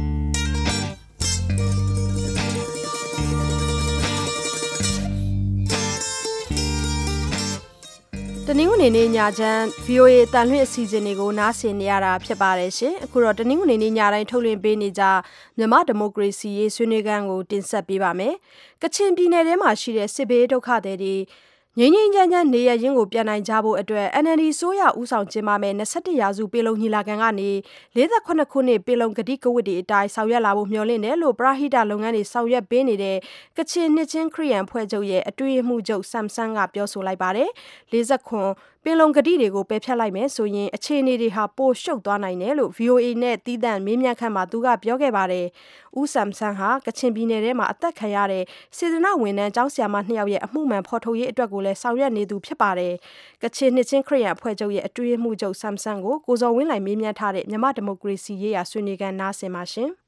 တနင်္ဂနွေနေ့ညချမ်း ဗွီအိုအေ တန်လွှင့်အစီအစဉ်တွေကိုနားဆင်နေရတာဖြစ်ပါတယ်ရှင်အခုတော့တနင်္ဂနွေနေ့ညတိုင်းထုတ်လွှင့်ပေးနေကြမြန်မာဒီမိုကရေစီရေးဆွေးနွေးခန်းကိုတင်ဆက်ပေးပါမယ်ကချင်ပြည်နယ်ထဲမှာရှိတဲ့စစ်ဘေးဒုက္ခသည်တွေငြိမ်းငြိမ်းချမ်းချမ်းနေရရင်းကိုပြန်နိုင်ကြဖို့အတွက် N L D ဆိုရဦးဆောင်ကျင်းပမဲ့၂၁ရာစုပြည်လုံးညီလာခံကနေ၄၇ခုနှစ်ပြည်လုံးကတိကဝတ်တွေအတိုင်းဆောင်ရွက်လာဖို့မျှော်လင့်တယ်လို့ပရဟိတလုပ်ငန်းတွေဆောင်ရွက်ပေးနေတဲ့ကချင်နှစ်ချင်းခရစ်ယာန်ဖွဲ့ချုပ်ရဲ့အတွေ့အမှုချုပ်ဆမ်ဆန်းကပြောဆိုလိုက်ပါတယ်၄၇ပင်လုံကတိတွေကိုပယ်ဖျက်လိုက်မယ်ဆိုရင်အခြေအနေတွေဟာပိုရှုပ်သွားနိုင်တယ်လို့ V O A နဲ့တီးသန့်မေးမြန်းခန်းမှာသူကပြောခဲ့ပါတယ်။ဦးဆမ်ဆန်းဟာကချင်ပြည်နယ်ထဲမှာအသက်ခံရတဲ့စေတနာဝန်ထမ်းကျောင်းဆရာမနှစ်ယောက်ရဲ့အမှုမှန်ဖော်ထုတ်ရေးအတွက်ကိုလည်းဆောင်ရွက်နေသူဖြစ်ပါတယ်။ကချင်နှစ်ချင်းခရစ်ယာန်အဖွဲ့ချုပ်ရဲ့အတွေ့အမှုချုပ်ဆမ်ဆန်းကိုကိုဇော်ဝင်းလှိုင်မေးမြန်းထားတဲ့မြန်မာဒီမိုကရေစီရေးရာဆွေးနွေးခန်းနားဆင်ပါရှင်။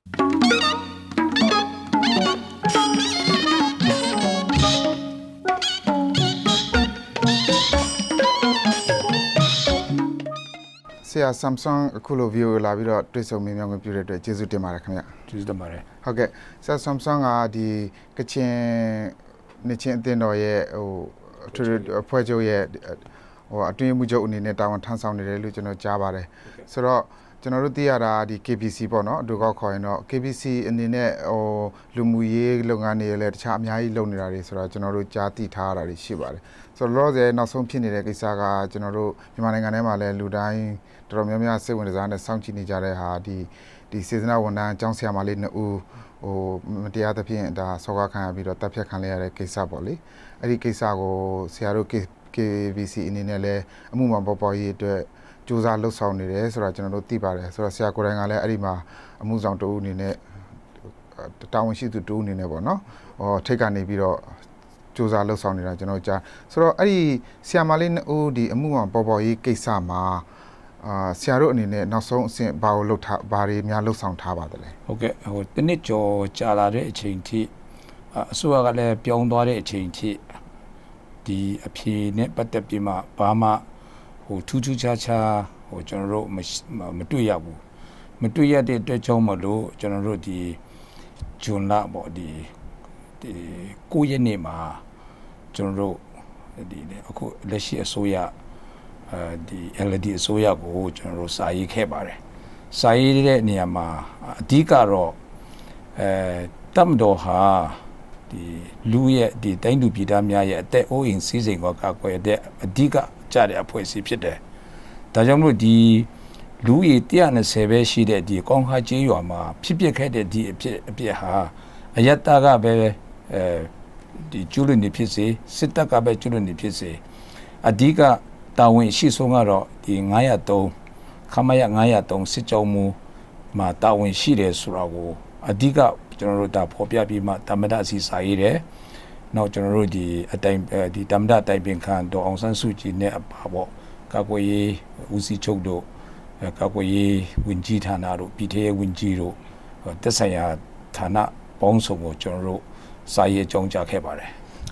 ဆရာ Samsung အခုလို view လာပြီးတော့တွေ့ဆုံမြင်မြင်ခွင့်ပြုတဲ့အတွက်ကျေးဇူးတင်ပါတယ်ခင်ဗျ။ကျေးဇူးတင်ပါတယ်။ဟုတ်ကဲ့ဆရာ Samsung ကဒီကချင်နှစ်ချင်းအသင်းတော်ရဲ့ဟိုအဖွဲ့ချုပ်ရဲ့ဟိုအတွင်းမှုချုပ်အနေနဲ့တာဝန်ထမ်းဆောင်နေတယ်လို့ကျွန်တော်ကြားပါတယ်။ဆိုတော့ကျွန်တော်တို့သိရတာဒီ K B C ပေါ့နော်အတူကောက်ခေါ်ရင်တော့ K B C အနေနဲ့ဟိုလူမှုရေးလုပ်ငန်းတွေလည်းတခြားအများကြီးလုပ်နေတာတွေဆိုတော့ကျွန်တော်တို့ကြားသိထားရတာတွေရှိပါတယ်။ဆိုတော့လောဆယ်နောက်ဆုံးဖြစ်နေတဲ့ကိစ္စကကျွန်တော်တို့မြန်မာနိုင်ငံထဲမှာလည်းလူတိုင်းတော်တော်များများစိတ်ဝင်စားနဲ့စောင့်ကြည့်နေကြတဲ့ဟာဒီဒီစေတနာဝန်ထမ်းကျောင်းဆရာမလေးနှစ်ဦးဟိုမတရားသဖြင့်ဒါဆောကားခံရပြီးတော့တပ်ဖြတ်ခံရတဲ့ကိစ္စပေါ့လေအဲ့ဒီကိစ္စကိုဆရာတို့ K B C အနေနဲ့လည်းအမှုမှန်ပေါ်ပေါ်ရေးအတွက်စူးစမ်းလှုပ်ဆောင်နေတယ်ဆိုတော့ကျွန်တော်တို့သိပါတယ်ဆိုတော့ဆရာကိုယ်တိုင်ကလည်းအဲ့ဒီမှာအမှုဆောင်တဦးအနေနဲ့တာဝန်ရှိသူတဦးအနေနဲ့ပေါ့နော်ဟောထိတ်ကနေပြီးတော့စူးစမ်းလှုပ်ဆောင်နေတာကျွန်တော်ကြားဆိုတော့အဲ့ဒီဆရာမလေးနှစ်ဦးဒီအမှုမှန်ပေါ်ပေါ်ရေးကိစ္စမှာအာဆရာတို့အနေနဲ့နောက်ဆုံးအဆင့်ဘာကိုလှုပ်ထားဘာတွေများလှုပ်ဆောင်ထားပါသလဲဟုတ်ကဲ့ဟိုတနစ်ကျော်ကြာလာတဲ့အချိန်ထိအစိုးရကလည်းပြောင်းသွားတဲ့အချိန်ထိဒီအဖြေနဲ့ပတ်သက်ပြီးမှဘာမှဟိုထူးထူးခြားခြားဟိုကျွန်တော်တို့မတွေ့ရဘူးမတွေ့ရတဲ့အတွက်ကြောင့်မလို့ကျွန်တော်တို့ဒီဂျွန်လာပေါ့ဒီဒီကိုရက်နေ့မှာကျွန်တော်တို့ဒီအခုလက်ရှိအစိုးရအဲဒီ L D အစိုးရကိုကျွန်တော်တို့စာရေးခဲ့ပါတယ်စာရေးတဲ့နေရာမှာအဓိကတော့အဲတမ်တော်ဟာဒီလူရဲ့ဒီတိုင်းသူပြည်သားများရဲ့အသက်အိုးအိမ်စီးစိမ်ကိုကာကွယ်တဲ့အဓိကကြတဲ့အဖွဲ့အစည်းဖြစ်တယ်ဒါကြောင့်မို့ဒီလူကြီးone hundred twentyပဲရှိတဲ့ဒီကောင်းခါကျေးရွာမှာဖြစ်ပျက်ခဲ့တဲ့ဒီအဖြစ်အပျက်ဟာအယတ္တကပဲအဲဒီကျူးလွန်နေဖြစ်စေစစ်တပ်ကပဲကျူးလွန်နေဖြစ်စေအဓိကတာဝန်ရှိဆုံးကတော့ဒီnine oh threeခမရnine oh threeစစ်ကြောမှုမှာတာဝန်ရှိတယ်ဆိုတာကိုအဓိကကျွန်တော်တို့ဒါဖော်ပြပြီးမှတမ္မဒအစီစာရေးတယ်နောက်ကျွန်တော်တို့ဒီအတိုင်းဒီတမ္မဒတိုင်ပင်ခံဒေါ်အောင်ဆန်းစုကြည်နဲ့အပါပေါ့ကာကွယ်ရေးဦးစီးချုပ်တို့ကာကွယ်ရေးဝန်ကြီးဌာနတို့ပြည်ထရေးဝန်ကြီးတို့သက်ဆိုင်ရာဌာနပေါင်းစုံကိုကျွန်တော်တို့စာရေးအကြောင်းကြားခဲ့ပါတယ်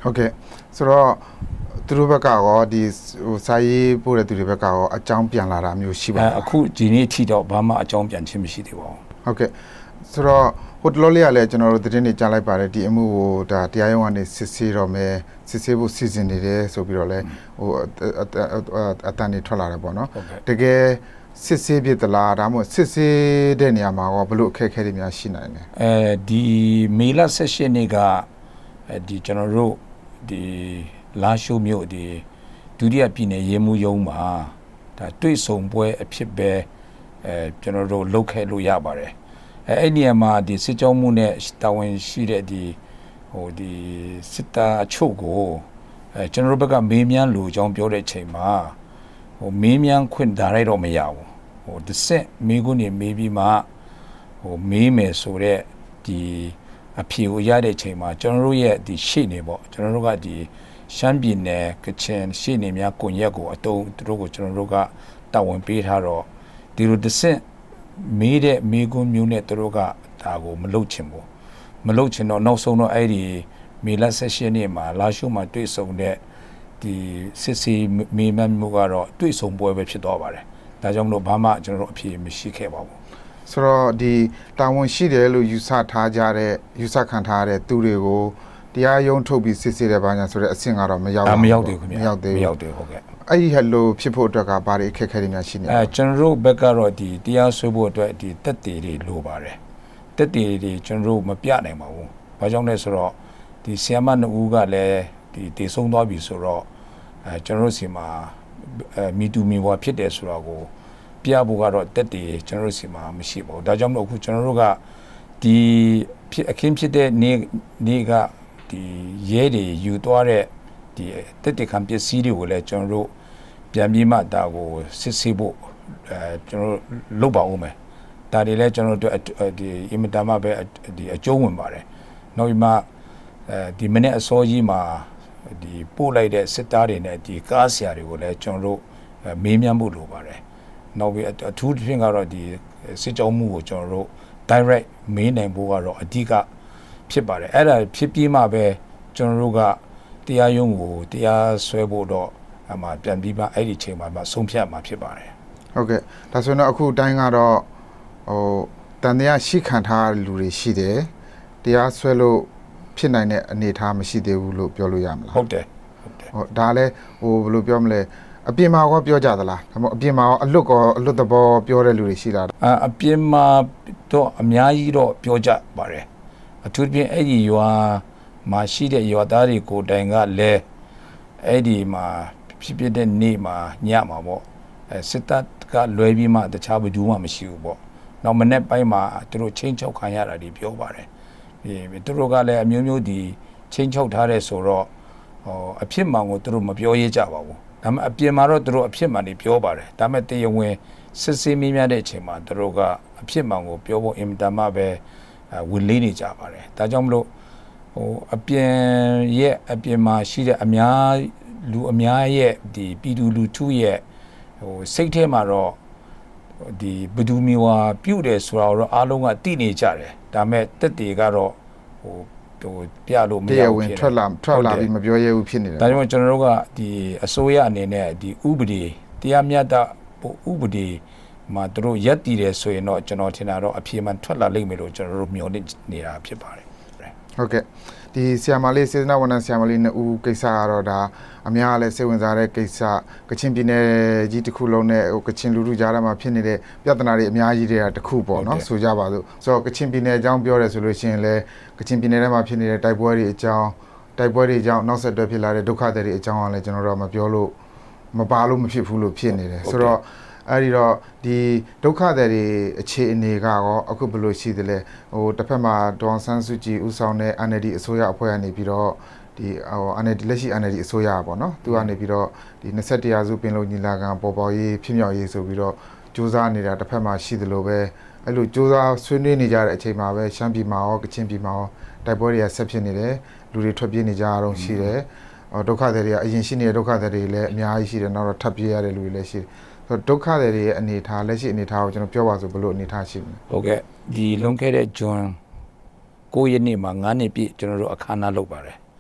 ဟုတ်ကဲ့ဆိုတော့သူတို့ဘက်ကရောဒီဟိုစာရေးပို့တဲ့သူတွေဘက်ကရောအကြောင်းပြန်လာတာမျိုးရှိပါလားအခုဒီနေ့ထိတော့ဘာမှအကြောင်းပြန်ခြင်းမရှိသေးပါဘူးဟုတ်ကဲ့ဆိုတော့ဟိုတလို့လေးရလဲကျွန်တော်တို့သတင်းတွေကြားလိုက်ပါတယ်ဒီအမှုကိုဒါတရားရုံးကနေစစ်ဆေးတော့မယ်စစ်ဆေးဖို့စီစဉ်နေတယ်ဆိုပြီးတော့လဲဟိုအတန်တွေထွက်လာတယ်ပေါ့နော်တကယ်စစ်ဆေးဖြစ်သလားဒါမှမဟုတ်စစ်ဆေးတဲ့နေရာမှာရောဘလို့အခက်အခဲတွေများရှိနိုင်လဲအဲဒီမေလ၁၈နေ့ကဒီကျွန်တော်တို့ဒီလာရှိုးမြို့ဒီဒုတိယပြည်နယ်ရေမှုရုံးမှာဒါတွေ့ဆုံပွဲအဖြစ်ပဲအဲကျွန်တော်တို့လုပ်ခဲ့လို့ရပါတယ်အဲအဲ့ဒီမှာဒီစစ်ကြောမှုနဲ့တာဝန်ရှိတဲ့ဒီဟိုဒီစစ်သားအချို့ကိုအဲကျွန်တော်တို့ဘက်ကမေးမြန်းလို့အကြောင်းပြောတဲ့ချိန်မှာဟိုမေးမြန်းခွင့်ဒါရိုက်တော့မရဘူးဟိုတစ်ဆက်မေးခွန်းနေမေးပြီးမှဟိုမေးမယ်ဆိုတဲ့ဒီအဖြေကိုရတဲ့ချိန်မှာကျွန်တော်တို့ရဲ့ဒီရှေ့နေပေါ့ကျွန်တော်တို့ကဒီရှမ်းပြည်နယ်ကချင်ရှေ့နေများကွန်ရက်ကိုအတုံးသူတို့ကိုကျွန်တော်တို့ကတာဝန်ပေးထားတော့ဒီလိုတစ်ဆက်မေးတဲ့မေးခွန်းမျိုးနဲ့သူတို့ကဒါကိုမလုပ်ချင်ဘူးမလုပ်ချင်တော့နောက်ဆုံးတော့အဲ့ဒီမေလ၁၈နေ့မှာလာရှိုးမှာတွေ့ဆုံတဲ့ဒီစစ်စီမေးမြန်းမှုကတော့တွေ့ဆုံပွဲပဲဖြစ်သွားပါတယ်ဒါကြောင့်မလို့ဘာမှကျွန်တော်တို့အဖြေမရှိခဲ့ပါဘူးဆိုတော့ဒီတာဝန်ရှိတယ်လို့ယူဆထားကြတဲ့ယူဆခံထားတဲ့သူတွေကိုတရားရုံးထုတ်ပြီးစစ်ဆေးတဲ့ဘာညာဆိုတဲ့အဆင့်ကတော့မရောက်ဘူးမရောက်သေးဘူးခင်ဗျမရောက်သေးဘူးမရောက်သေးဟုတ်ကဲ့အဲ့ဒီဟဲ့လို့ဖြစ်ဖို့အတွက်ကဘာတွေအခက်အခဲတွေများရှိနေလဲအဲကျွန်တော်တို့ဘက်ကတော့ဒီတရားစွဲဖို့အတွက်ဒီတက်တေတွေလိုပါတယ်တက်တေတွေကျွန်တော်တို့မပြနိုင်ပါဘူးဘာကြောင့်လဲဆိုတော့ဒီဆီယမနှစ်ဦးကလည်းဒီတည်ဆုံးသွားပြီဆိုတော့အဲကျွန်တော်တို့စီမှာအဲမီတူမီဝါဖြစ်တယ်ဆိုတော့ကိုပြဖို့ကတော့တက်တေကျွန်တော်တို့စီမှာမရှိပါဘူးဒါကြောင့်မလို့အခုကျွန်တော်တို့ကဒီဖြစ်အခင်းဖြစ်တဲ့နေ့နေ့ကဒီရဲတွေယူသွားတဲ့ဒီတက်တေခံပစ္စည်းတွေကိုလည်းကျွန်တော်တို့ပြန်ပြီးမှဒါကိုစစ်ဆေးဖို့အဲကျွန်တော်လုပ်ပါဦးမယ်ဒါတွေလည်းကျွန်တော်တို့ဒီအင်မတန်မှပဲဒီအကျုံးဝင်ပါတယ်နောက်ပြီးမှအဲဒီမနေ့အစောကြီးမှာဒီပို့လိုက်တဲ့စစ်သားတွေနဲ့ဒီကားဆရာတွေကိုလည်းကျွန်တော်တို့မေးမြန်းဖို့လိုပါတယ်နောက်ပြီးအထူးသဖြင့်ကတော့ဒီစစ်ကြောမှုကိုကျွန်တော်တို့ direct မေးနိုင်ဖို့ကတော့အဓိကဖြစ်ပါတယ်အဲ့ဒါဖြစ်ပြီးမှပဲကျွန်တော်တို့ကတရားရုံးကိုတရားစွဲဖို့တော့အမှပြန်ပြီးမှအဲ့ဒီချိန်မှာမှဆုံးဖြတ်မှာဖြစ်ပါတယ်ဟုတ်ကဲ့ဒါဆိုတော့အခုတိုင်းကတော့ဟိုတန်တရားရှိခံထားတဲ့လူတွေရှိတယ်တရားစွဲလို့ဖြစ်နိုင်တဲ့အနေအထားမရှိသေးဘူးလို့ပြောလို့ရမလားဟုတ်တယ်ဟုတ်တယ်ဟိုဒါလည်းဟိုဘယ်လိုပြောမလဲအပြင်မှာကောပြောကြသလားဒါမှမဟုတ်အပြင်မှာအလွတ်ကောအလွတ်သဘောပြောတဲ့လူတွေရှိလားအအပြင်မှာတော့အများကြီးတော့ပြောကြပါတယ်အထူးသဖြင့်အဲ့ဒီရွာမှာရှိတဲ့ရွာသားတွေကိုတိုင်ကလည်းအဲ့ဒီမှာဖြစ်ဖြစ်တဲ့နေ့မှာညမှာပေါ့အဲစစ်တပ်ကလွဲပြီးမှတခြားဘယ်သူမှမရှိဘူးပေါ့နောက်မနေ့ပိုင်းမှာသူတို့ချင်းချောက်ခံရတာတွေပြောပါတယ်ဒီသူတို့ကလည်းအမျိုးမျိုးဒီချင်းချောက်ထားတဲ့ဆိုတော့ဟောအဖြစ်မှန်ကိုသူတို့မပြောရကြပါဘူးဒါပေမဲ့အပြင်မှာတော့သူတို့အဖြစ်မှန်တွေပြောပါတယ်ဒါပေမဲ့တရားဝင်စစ်ဆေးမိများတဲ့အချိန်မှာသူတို့ကအဖြစ်မှန်ကိုပြောဖို့အင်မတန်မှပဲဝင်လေးနေကြပါတယ်ဒါကြောင့်မလို့ဟိုအပြင်ရဲ့အပြင်မှာရှိတဲ့အများလူအများရဲ့ဒီပြည်သူလူထုရဲ့ဟိုစိတ်ထဲမှာတော့ဒီဘဒူမီဝါပြုတ်တယ်ဆိုတာတော့အားလုံးကသိနေကြတယ်ဒါမဲ့တက်တေကတော့ဟိုဟိုပြလို့မရဘူးဖြစ်တယ်ထွက်လာထွက်လာပြီးမပြောရဘူးဖြစ်နေတယ်ဒါကြောင့်ကျွန်တော်တို့ကဒီအစိုးရအနေနဲ့ဒီဥပဒေတရားမျှတဥပဒေမှာတို့ရက်တည်တယ်ဆိုရင်တော့ကျွန်တော်ထင်တာတော့အပြေမှန်ထွက်လာလိမ့်မယ်လို့ကျွန်တော်တို့မျှော်လင့်နေတာဖြစ်ပါတယ်ဟုတ်ကဲ့ဒီဆီယမလေးစေတနာဝန်ထမ်းဆီယမလေးနှစ်ဦးကိစ္စကတော့ဒါအများလည်းစိတ်ဝင်စားတဲ့ကိစ္စကချင်ပြည်နယ်ကြီးတစ်ခုလုံးနဲ့ဟိုကချင်လူထုကြားထဲမှာဖြစ်နေတဲ့ပြဿနာတွေအများကြီးတွေကတစ်ခုပေါ့နော်ဆိုကြပါစို့ဆိုတော့ကချင်ပြည်နယ်အကြောင်းပြောရဲဆိုလို့ရှိရင်လည်းကချင်ပြည်နယ်ထဲမှာဖြစ်နေတဲ့တိုက်ပွဲတွေအကြောင်းတိုက်ပွဲတွေအကြောင်းနောက်ဆက်တွဲဖြစ်လာတဲ့ဒုက္ခတွေအကြောင်းကလည်းကျွန်တော်တို့မပြောလို့မပါလို့မဖြစ်ဘူးလို့ဖြစ်နေတယ်ဆိုတော့အဲ့ဒီတော့ဒီဒုက္ခတွေအခြေအနေကရောအခုဘယ်လိုရှိသလဲဟိုတစ်ဖက်မှာဒေါ်ဆန်းစုကြည်ဦးဆောင်တဲ့ N L D အစိုးရအဖွဲ့ကနေပြီးတော့ဒီဟို N L D လက်ရှိ N L D အစိုးရပေါ့နော်သူကနေပြီးတော့ဒီ၂၁ရာစုပင်လုံညီလာခံပေါ်ပေါ်ရေးဖြစ်မြောက်ရေးဆိုပြီးတော့စူးစမ်းနေတာတစ်ဖက်မှာရှိသလိုပဲအဲ့လိုစူးစမ်းဆွေးနွေးနေကြတဲ့အချိန်မှာပဲရှမ်းပြည်မှာရောကချင်ပြည်မှာရောတိုက်ပွဲတွေကဆက်ဖြစ်နေတယ်လူတွေထွက်ပြေးနေကြအောင်ရှိတယ်ဒုက္ခတွေတွေကအရင်ရှိနေတဲ့ဒုက္ခတွေလည်းအများကြီးရှိတယ်နောက်တော့ထပ်ပြေးရတဲ့လူတွေလည်းရှိတယ်ဆိုတော့ဒုက္ခတွေရဲ့အနေအထားလက်ရှိအနေအထားကိုကျွန်တော်ပြောပါဆိုဘလို့အနေအထားရှိမလဲဟုတ်ကဲ့ဒီလွန်ခဲ့တဲ့ဂျွန်၉ရက်နေ့မှာ၅နှစ်ပြည့်ကျွန်တော်တို့အခမ်းအနားလုပ်ပါတယ်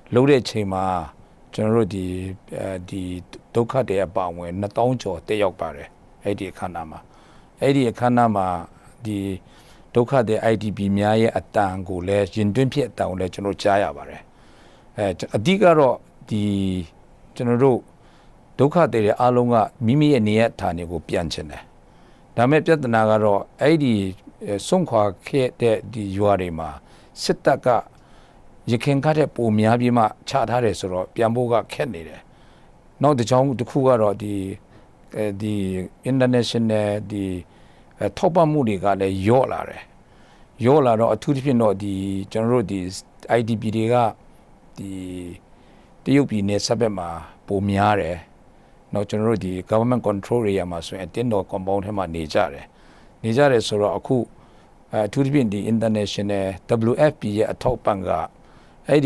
လုပ်တဲ့အချိန်မှာကျွန်တော်တို့ဒီဒီဒုက္ခတွေအပါဝင်နှစ်သောင်းကျော်တက်ရောက်ပါတယ်အဲ့ဒီအခမ်းအနားမှာအဲ့ဒီအခမ်းအနားမှာဒီဒုက္ခတွေ I D P များရဲ့အတန်ကိုလည်းရင်တွင်းဖြစ်အတန်ကိုလည်းကျွန်တော်ကြားရပါတယ်အဲအဓိကတော့ဒီကျွန်တော်တို့ဒုက္ခတွေအားလုံးကမိမိရဲ့နေရာဌာနေကိုပြန်ချင်တယ်ဒါမဲ့ပြဿနာကတော့အဲ့ဒီဆုံးခွာခဲ့တဲ့ဒီရွာတွေမှာစစ်တပ်ကရခင်ကတဲ့ပုံများပြီးမှချထားတယ်ဆိုတော့ပြန်ဖို့ကခက်နေတယ်နောက်တစ်ချောင်းတစ်ခုကတော့ဒီဒီ international ဒီထောက်ပံ့မှုတွေကလည်းယော့လာတယ်ယော့လာတော့အထူးသဖြင့်တော့ဒီကျွန်တော်တို့ဒီ I D P တွေကဒီတရုတ်ပြည်နယ်စပ်ဘက်မှာပုံများတယ်နောက်ကျွန်တော်တို့ဒီ government control area မှာဆိုရင်အတင်းတော် compound ထဲမှာနေကြတယ်နေကြတယ်ဆိုတော့အခုအထူးသဖြင့်ဒီ international W F P ရဲ့အထောက်ပံ့ကအဲ့ဒီ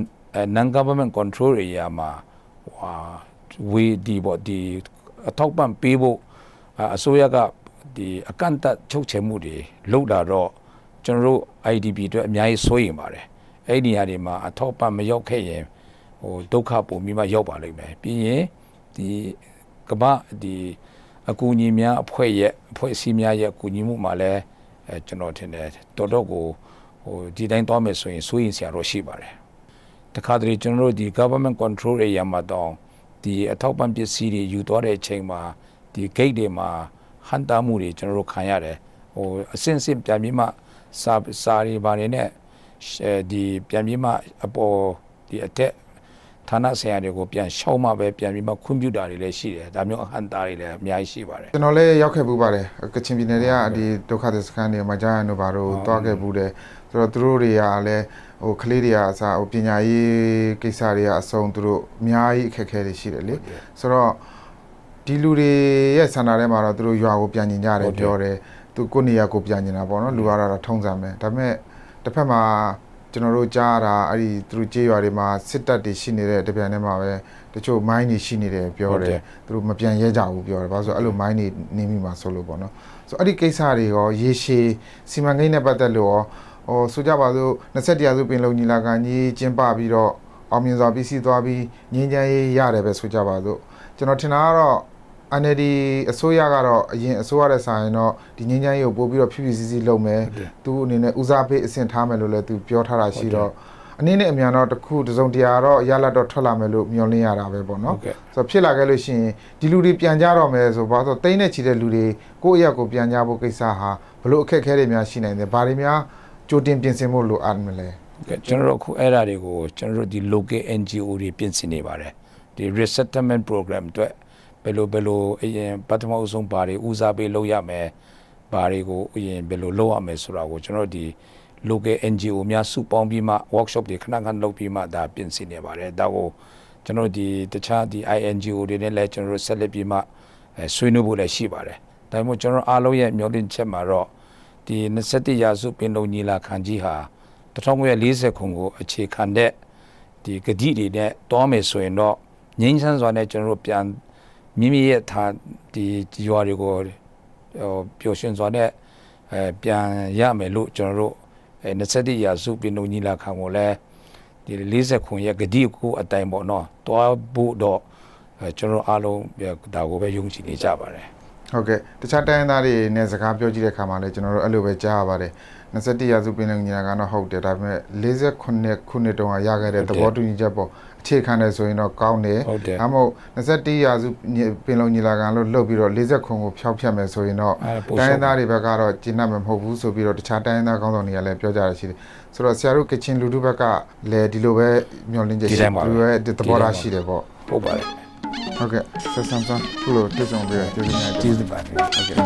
non government control area မှာဟာဝေဒီဘောဒီအထောက်ပံ့ပေးဖို့အစိုးရကဒီအကန့်အသတ်ချုပ်ချယ်မှုတွေလုပ်လာတော့ကျွန်တော်တို့ I D P အတွက်အများကြီးစိုးရိမ်ပါတယ်အဲ့ဒီနေရာတွေမှာအထောက်ပံ့မရောက်ခဲ့ရင်ဟိုဒုက္ခပုံပြီးမှရောက်ပါလိမ့်မယ်ပြီးရင်ဒီကမ္ဘာဒီအကူအညီများအဖွဲ့ရဲ့အဖွဲ့အစည်းများရဲ့အကူအညီမှုမှာလည်းအဲကျွန်တော်ထင်တယ်တော်တော်ကိုဟိုဒီတိုင်းသွားမယ်ဆိုရင်စိုးရိမ်စရာတော့ရှိပါတယ်တခါတလေကျွန်တော်တို့ဒီ government control area မှာတော့ဒီအထောက်ပံ့ပစ္စည်းတွေယူသွားတဲ့အချိန်မှာဒီ gate တွေမှာဟန်တာမှုတွေကျွန်တော်တို့ခံရတယ်ဟိုအစင်စင်ပြန်ပြီးမှစာစာရီဘာတွေနဲ့ဒီပြန်ပြီးမှအပေါ်ဒီအတက်ဌာနဆိုင်ရာတွေကိုပြန်ရှောက်မှပဲပြန်ပြီးမှခွင့်ပြုတာတွေလည်းရှိတယ်ဒါမျိုးအဟန့်တာတွေလည်းအများကြီးရှိပါတယ်ကျွန်တော်လည်းရောက်ခဲ့ပူပါတယ်ကချင်ပြည်နယ်တွေကဒီဒုက္ခသည်စခန်းတွေမှာကြားရတို့ဘာလို့တွားခဲ့ပူတယ်ဆိုတော့သူတို့တွေကလည်းဟိုကလေးတွေကအစားဟိုပညာရေးကိစ္စတွေကအဆုံးသူတို့အများကြီးအခက်အခဲတွေရှိတယ်လေဆိုတော့ဒီလူတွေရဲ့ဆန္ဒထဲမှာတော့သူတို့ရွာကိုပြန်ညင်ကြတယ်ပြောတယ်သူကိုနေရာကိုပြန်ညင်တာပေါ့နော်လူရတာထုံးစံပဲဒါပေမဲ့တစ်ဖက်မှာကျွန်တော်တို့ကြားတာအဲ့ဒီသူတို့ကြေးရွာတွေမှာစစ်တပ်တွေရှိနေတဲ့တပြန်ထဲမှာပဲတချို့မိုင်းတွေရှိနေတယ်ပြောတယ်သူတို့မပြန်ရဲကြဘူးပြောတယ်ဘာလို့ဆိုအဲ့လိုမိုင်းတွေနေမိမှာဆိုလို့ပေါ့နော်ဆိုအဲ့ဒီကိစ္စတွေရောရေရှည်စီမံကိန်းနဲ့ပတ်သက်လို့ရောဟိုဆိုကြပါစို့နှစ်ဆက်တရာစုပင်လုံညီလာခံကြီးကျင်းပပြီးတော့အောင်မြင်စွာပြီးစီးသွားပြီးငြိမ်းချမ်းရေးရတယ်ပဲဆိုကြပါစို့ကျွန်တော်ထင်တာကတော့N L D အစိုးရကတော့အရင်အစိုးရတဲ့ဆိုင်တော့ဒီငင်းချမ်းရေးကိုပို့ပြီးတော့ဖြည်းဖြည်းစီးစီးလုပ်မယ်သူအနေနဲ့ဦးစားပေးအဆင့်ထားမယ်လို့လည်းသူပြောထားတာရှိတော့အနည်းနဲ့အများတော့တခုတစုံတရာတော့ရလာတော့ထွက်လာမယ်လို့မျှော်လင့်ရတာပဲပေါ့နော်ဆိုတော့ဖြစ်လာခဲ့လို့ရှိရင်ဒီလူတွေပြန်ကြတော့မယ်ဆိုဘာလို့တိမ့်နဲ့ချီတဲ့လူတွေကိုယ့်အရက်ကိုပြန်ကြဖို့ကိစ္စဟာဘလို့အခက်အခဲတွေများရှိနိုင်တယ်ဘာတွေများကြိုတင်ပြင်ဆင်ဖို့လိုအပ်မလဲကျွန်တော်တို့အခုအဲ့ဒါတွေကိုကျွန်တော်တို့ဒီ local N G O တွေပြင်ဆင်နေပါတယ်ဒီ resettlement program အတွက်ဘယ်လိုဘယ်လိုအရင်ပထမအဆုံးဘာတွေဦးစားပေးလုပ်ရမယ်ဘာတွေကိုအရင်ဘယ်လိုလုပ်ရမယ်ဆိုတာကိုကျွန်တော်ဒီ local N G O များစုပေါင်းပြီးမှ workshop တွေခဏခဏလုပ်ပြီးမှဒါပြင်ဆင်နေပါတယ်ဒါကိုကျွန်တော်ဒီတခြားဒီ I N G O တွေနဲ့လည်းကျွန်တော်ဆက်လက်ပြီးမှဆွေးနွေးဖို့လည်းရှိပါတယ်ဒါပေမဲ့ကျွန်တော်အားလုံးရဲ့မျှော်လင့်ချက်မှာတော့ဒီနှစ်ဆက်တရာစုပင်လုံညီလာခံကြီးဟာ၁၉၄၀ခုကိုအခြေခံတဲ့ဒီကတိတွေနဲ့တွားမယ်ဆိုရင်တော့ငြိမ်းချမ်းစွာနဲ့ကျွန်တော်တို့ပြန်မိမိရဲ့ဌာဒီရွာတွေကိုဟိုပျော်ရွှင်စွာနဲ့အဲပြန်ရမယ်လို့ကျွန်တော်တို့အဲနှစ်ဆက်တရာစုပင်လုံညီလာခံကိုလည်းဒီ၄၀ခုရဲ့ကတိကိုအတိုင်းပေါ့နော်တွားဖို့တော့ကျွန်တော်အားလုံးဒါကိုပဲယုံကြည်နေကြပါတယ်ဟုတ်ကဲ့တခြားတိုင်းသားတွေနဲ့စကားပြောကြည့်တဲ့အခါမှာလည်းကျွန်တော်တို့အဲ့လိုပဲကြားရပါတယ်နှစ်ဆက်တရာစုပင်လုံညီလာခံတော့ဟုတ်တယ်ဒါပေမဲ့၄၀ခုနှစ်ခုနှစ်တုန်းကရခဲ့တဲ့သဘောတူညီချက်ပေါ့အခြေခံတယ်ဆိုရင်တော့ကောင်းတယ်။ဒါမှမဟုတ်နှစ်ဆက်တရာစုပင်လုံညီလာခံလို့လှုပ်ပြီးတော့၄၀ခုကိုဖျောက်ဖျက်မယ်ဆိုရင်တော့တိုင်းသားတွေဘက်ကတော့ကျင်းနှံ့မှာမဟုတ်ဘူးဆိုပြီးတော့တခြားတိုင်းသားကောင်းဆောင်တွေကလည်းပြောကြရရှိတယ်။ဆိုတော့ဆရာတို့ကချင်လူထုဘက်ကလည်းဒီလိုပဲမျှော်လင့်ချက်ရှိတယ်။ဒီလိုပဲသဘောထားရှိတယ်ပေါ့။ဟုတ်ပါတယ်။ဟုတ်ကဲ့ဆက်ဆံဆန်းခုလိုတွေ့ဆုံပြီးတော့ကျေးဇူးများကျေးဇူးပါတယ်။ဟုတ်ကဲ့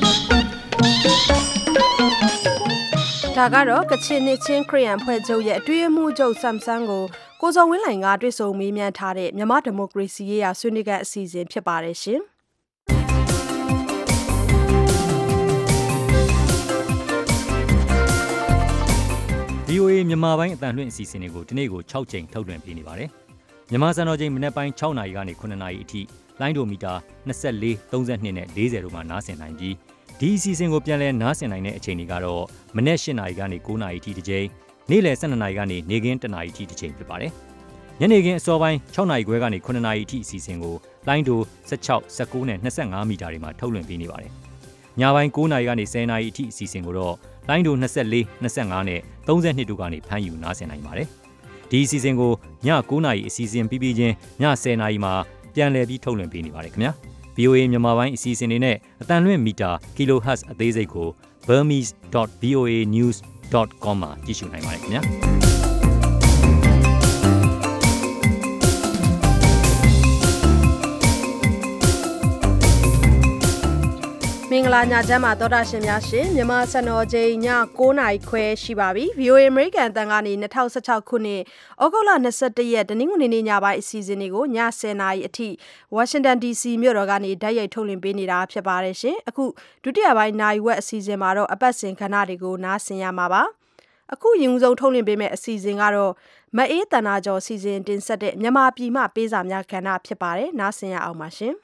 ဒါကတော့ကချင်နှစ်ချင်းခရီးယန်ဖွဲ့ချုပ်ရဲ့အတွင်းမှုချုပ်ဆမ်ဆန်းကိုကိုစောဝင်းလှိုင်ကတွေ့ဆုံမေးမြန်းထားတဲ့မြန်မာဒီမိုကရေစီရေးရာဆွေးနွေးတဲ့အစီအစဉ်ဖြစ်ပါတယ်ရှင်။ V O A မြန်မာပိုင်းအသံလွှင့်အစီအစဉ်တွေကိုဒီနေ့ကို၆ကြိမ်ထုတ်လွှင့်ပေးနေပါတယ်။မြန်မာစံတော်ချိန်မနက်ပိုင်း၆နာရီကနေခုနှစ်နာရီအထိလိုင်းဒိုမီတာ၂၄ ၃၂နဲ့၄၀တို့မှာနားဆင်နိုင်ပြီးဒီအစီအစဉ်ကိုပြန်လည်နားဆင်နိုင်တဲ့အချိန်တွေကတော့မနက်၈နာရီကနေ၉နာရီအထိတစ်ကြိမ်နေ့လယ်၁၂နာရီကနေနေ့ခင်း၁နာရီအထိတစ်ကြိမ်ဖြစ်ပါတယ်။ညနေခင်းအစောပိုင်း၆နာရီခွဲကနေခုနှစ်နာရီအထိအစီအစဉ်ကိုလိုင်းဒို၁၆ ၁၉နဲ့၂၅မီတာတွေမှာထုတ်လွှင့်ပေးနေပါတယ်။ညပိုင်း၉နာရီကနေ၁၀နာရီအထိအစီအစဉ်ကိုတော့လိုင်းဒို၂၄ ၂၅နဲ့၃၂တို့ကနေဖမ်းယူနားဆင်နိုင်ပါတယ်။ဒီအစီအစဉ်ကိုည၉နာရီအစီအစဉ်ပြီးပြီးချင်းည၁၀နာရီမှာပြန်လည်ပြီးထုတ်လွှင့်ပေးနေပါတယ်ခင်ဗျာ။ ဗီ အို အေ မြန်မာပိုင်းအစီအစဉ်တွေနဲ့အတန်လွင့်မီတာ kilohertz အသေးစိတ်ကို burmese dot v o a news dot com မှာကြည့်ရှုနိုင်ပါတယ်ခင်ဗျာ။မင်္ဂလာညချမ်းပါသောတာရှင်များရှင်မြန်မာစံတော်ချိန်ည၉နာရီခွဲရှိပါပြီ ဗီ အို အေ American အသံကနေ၂၀၁၆ခုနှစ်ဩဂုတ်လ၂၁ရက်တနင်္ဂနွေနေ့ညပိုင်းအစီအစဉ်တွေကိုည၁၀နာရီအထိ Washington ဒီ စီ မြို့တော်ကနေဓာတ်ရိုက်ထုတ်လွှင့်ပေးနေတာဖြစ်ပါတယ်ရှင်အခုဒုတိယပိုင်းနိုင်ဝက်အစီအစဉ်မှာတော့အပတ်စဉ်ခဏတွေကိုနားဆင်ရမှာပါအခုရင်ဦးဆုံးထုတ်လွှင့်ပေးမယ့်အစီအစဉ်ကတော့မအေးတနာကျော်စီစဉ်တင်ဆက်တဲ့မြန်မာပြည်မှပေးစာများကဏ္ဍဖြစ်ပါတယ်နားဆင်ရအောင်ပါရှင်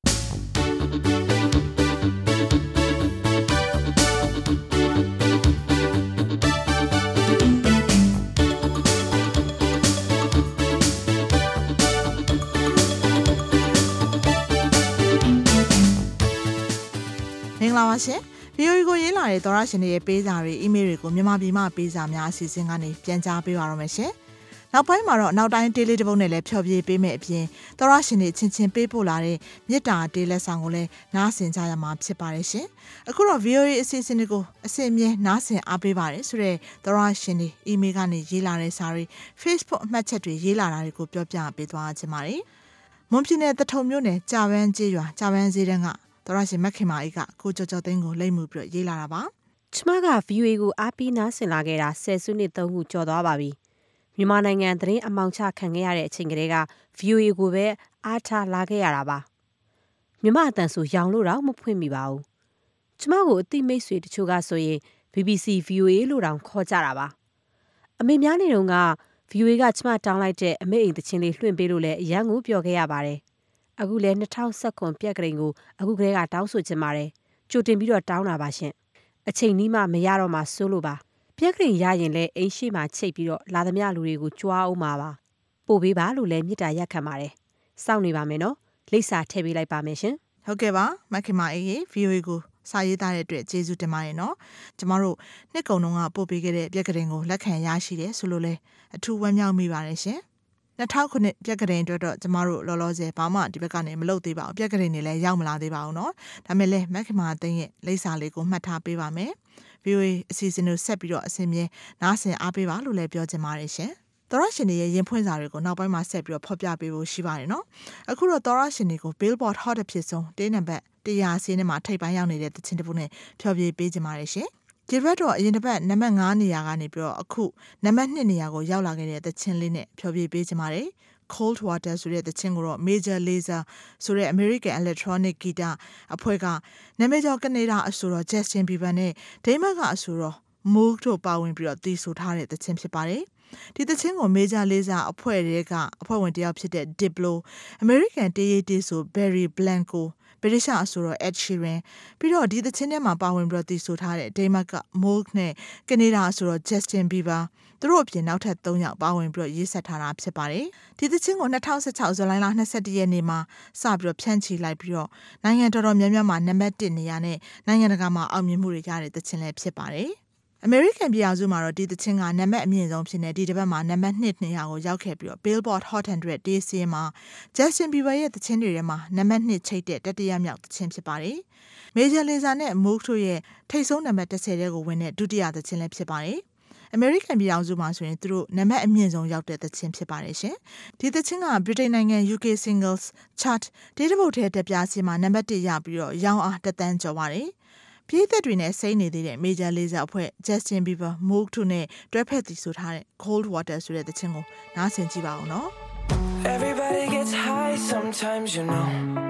မင်္ဂလာပါရှင် ဗီ အို အေ ကိုရေးလာတဲ့သောရရှင်တွေရဲ့ပေးစာတွေအီးမေးလ်တွေကိုမြန်မာပြည်မှပေးစာများအစီအစဉ်ကနေပြန်ကြားပေးပါရမယ်ရှင်နောက်ပိုင်းမှာတော့နောက်တိုင်းတေးလေးတစ်ပုဒ်နဲ့လည်းဖျော်ဖြေပေးမယ်အပြင်သောရရှင်တွေချင်းချင်းပေးပို့လာတဲ့မေတ္တာတေးလက်ဆောင်ကိုလည်းနားဆင်ကြရမှာဖြစ်ပါတယ်ရှင်အခုတော့ ဗီ အို အေ အစီအစဉ်တွေကိုအစီအမြဲနားဆင်အားပေးပါတယ်ဆိုတော့သောရရှင်တွေအီးမေးလ်ကနေရေးလာတဲ့စာတွေ Facebook အမှတ်ချက်တွေရေးလာတာတွေကိုပြောပြပေးသွားချင်ပါတယ်မွန်ပြည်နယ်တထုံမြို့နယ်ကြာပန်းကျေးရွာကြာပန်းဈေးတန်းကသောရရှင်မခင်မာအေးကကိုကျော်ကျော်သိန်းကိုလိမ့်မှုပြီးရေးလာတာပါကျမက ဗီ အို အေ ကိုအားပေးနားဆင်လာခဲ့တာဆယ်စုနှစ်သုံးခုကျော်သွားပါပြီမြန်မာနိုင်ငံသတင်းအမောင်ချခံခဲ့ရတဲ့အချိန်ကလေးက ဗီ အို အေ ကိုပဲအားထားလာခဲ့ရတာပါမြန်မာအတန်ဆိုရောင်လို့တော့မဖွင့်မိပါဘူးကျမကိုအသိမိတ်ဆွေတချို့ကဆိုရင် ဘီ ဘီ စီ ဗီ အို အေ လို့တောင်ခေါ်ကြတာပါအမေများနေတုန်းက ဗီ အို အေ ကကျမတောင်းလိုက်တဲ့အမေအိမ်တချင်းလေးလွှင့်ပေးလို့လည်းအရန်ကိုပြောခဲ့ရပါတယ်အခုလည်း၂၀၁၇ပြက်ကလေးကိုအခုကလေးကတောင်းဆိုချင်ပါတယ်ကြိုတင်ပြီးတော့တောင်းတာပါရှင်အချိန်နီးမှမရတော့မှစိုးလို့ပါပြက်ကလေးရရင်လည်းအိမ်ရှိမှချိတ်ပြီးတော့လာသမျှလူတွေကိုကြွားအောင်ပါပါပို့ပေးပါလို့လည်းမြစ်တာရက်ခံပါတယ်စောင့်နေပါမယ်နော်လိပ်စာထည့်ပေးလိုက်ပါမယ်ရှင်ဟုတ်ကဲ့ပါမခင်မအေး ဗီ အို အေ ကိုစာရေးသားတဲ့အတွက်ကျေးဇူးတင်ပါတယ်နော်ကျမတို့နှစ်ကုံလုံးကပို့ပေးခဲ့တဲ့ပြက်ကလေးကိုလက်ခံရရှိတယ်ဆိုလို့လဲအထူးဝမ်းမြောက်မိပါတယ်ရှင်၂၀၀၉ခုနှစ်ပြက်ကလေးအတွက်တော့ကျမတို့လောလောဆယ်ဘာမှဒီဘက်ကနေမလုပ်သေးပါဘူးပြက်ကလေးနေလည်းရောက်မလာသေးပါဘူးเนาะဒါမဲ့လည်းမက်ခင်မာသိန်းရဲ့လိပ်စာလေးကိုမှတ်ထားပေးပါမယ် ဗီ အို အေ အစီအစဉ်ကိုဆက်ပြီးတော့အစဉ်မြဲနားဆင်အားပေးပါလို့လည်းပြောချင်ပါတယ်ရှင်သောရရှင်တွေရဲ့ရင်ဖွင့်စာတွေကိုနောက်ပိုင်းမှာဆက်ပြီးတော့ဖော်ပြပေးဖို့ရှိပါတယ်เนาะအခုတော့သောရရှင်တွေကို Billboard Hot အဖြစ်ဆုံးတေးနံပါတ်၁၀၀စီးနဲ့မှာထိပ်ပိုင်းရောက်နေတဲ့တခြင်းတစ်ပုဒ်နဲ့ဖျော်ဖြေပေးချင်ပါတယ်ရှင်ဒီဘက်တော့အရင်တစ်ပတ်နံပါတ်၅နေရာကနေပြီးတော့အခုနံပါတ်၂နေရာကိုရောက်လာခဲ့တဲ့တခြင်းလေးနဲ့ဖျော်ဖြေပေးချင်ပါတယ် Cold Water ဆိုတဲ့တခြင်းကိုတော့ Major Lazer ဆိုတဲ့ American Electronic Guitar အဖွဲ့ကနာမည်ကျော်ကနေဒါအဆိုတော် Justin Bieber နဲ့ဒိန်းမတ်ကအဆိုတော် Moog တို့ပါဝင်ပြီးတော့တည်ဆိုထားတဲ့တခြင်းဖြစ်ပါတယ်ဒီတခြင်းကို Major Lazer အဖွဲ့တွေကအဖွဲ့ဝင်တယောက်ဖြစ်တဲ့ Diplo American တေးရေးတေးဆို Barry Blancoဗြိတိရှအဆိုတော် Ed Sheeran ပြီးတော့ဒီသချင်းထဲမှာပါဝင်ပြီးတော့တည်ဆိုထားတဲ့ဒိန်းမတ်က Moog နဲ့ကနေဒါအဆိုတော် Justin Bieber သူတို့အပြင်နောက်ထပ်၃ယောက်ပါဝင်ပြီးတော့ရေးဆက်ထားတာဖြစ်ပါတယ်ဒီသချင်းကို၂၀၁၆ဇူလိုင်လ၂၁ရက်နေ့မှာစပြီးတော့ဖြန့်ချီလိုက်ပြီးတော့နိုင်ငံတော်တော်များများမှာနံပါတ်၁နေရာနဲ့နိုင်ငံတကာမှာအောင်မြင်မှုတွေရတဲ့သချင်းလည်းဖြစ်ပါတယ်အမေရိကန်ပြည်အောင်စုမှာတော့ဒီသချင်းကနံပါတ်အမြင့်ဆုံးဖြစ်နေဒီတစ်ပတ်မှာနံပါတ်၂နေရာကိုရောက်ခဲ့ပြီးတော့ Billboard Hot one hundred တေးစီးမှာ Justin Bieber ရဲ့သချင်းတွေထဲမှာနံပါတ်၂ချိတ်တဲ့တတိယမြောက်သချင်းဖြစ်ပါတယ်။ Major Lazer နဲ့ Moog တို့ရဲ့ထိပ်ဆုံးနံပါတ်၁၀ထဲကိုဝင်တဲ့ဒုတိယသချင်းလည်းဖြစ်ပါတယ်။ အမေရိကန်ပြည်အောင်စုမှာဆိုရင်သူတို့နံပါတ်အမြင့်ဆုံးရောက်တဲ့သချင်းဖြစ်ပါတယ်ရှင်။ဒီသချင်းကဗြိတိန်နိုင်ငံ ယူ ကေ Singles Chart ဒေသဘုတ်ထဲတက်ပြားစီမှာနံပါတ်၁ရပြီးတော့ရောင်းအားတစ်သန်းကျော်ပါတယ်။ပြည်သက်တွေနဲ့စိမ့်နေသေးတဲ့ Major Lazer အဖွဲ့ Justin Bieber, Moog တို့နဲ့တွဲဖက်တည်ဆိုထားတဲ့ Cold Water ဆိုတဲ့သချင်းကိုနားဆင်ကြည့်ပါဦးနော်။ Everybody gets high sometimes, you know.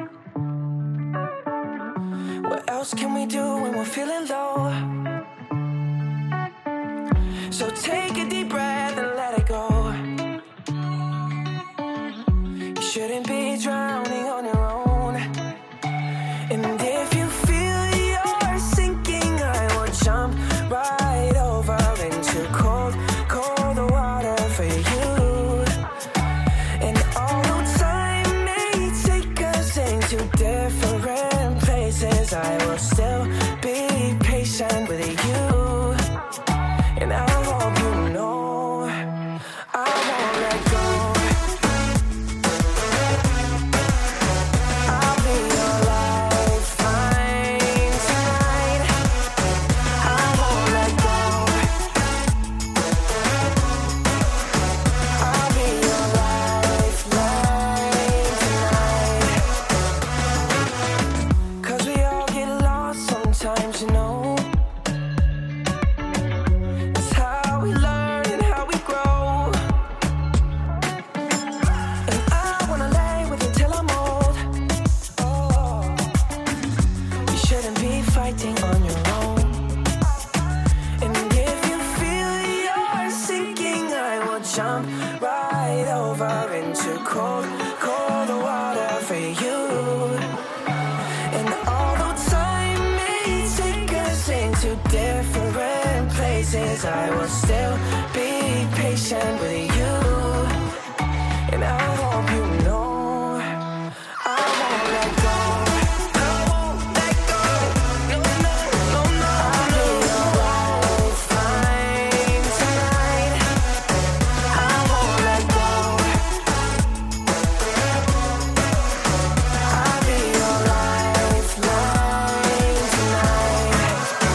What else can we do when we're feeling low? So take a deep breath and let it go. You shouldn't be drowning on your own. And if you feel you're sinking, I will jump right over into cold, cold water for you. places, I will still be patient with you. And I hope you know I won't let go. I'll be your lifeline tonight. I won't let go. I'll be your lifeline tonight. 'Cause we all get lost sometimes, you know. It's how we learn and how we grow. And I wanna lay with you till I'm old. Oh, you shouldn't be fighting on your own. And if you feel you're sinking, I will jump right over into cold, cold water for you. And although time may take us into different places, I will still be patient with you. And I hope you know I won't let go. I won't let go. No, no, no, no. I'll be your lifeline tonight. I won't let go. I'll be your lifeline tonight.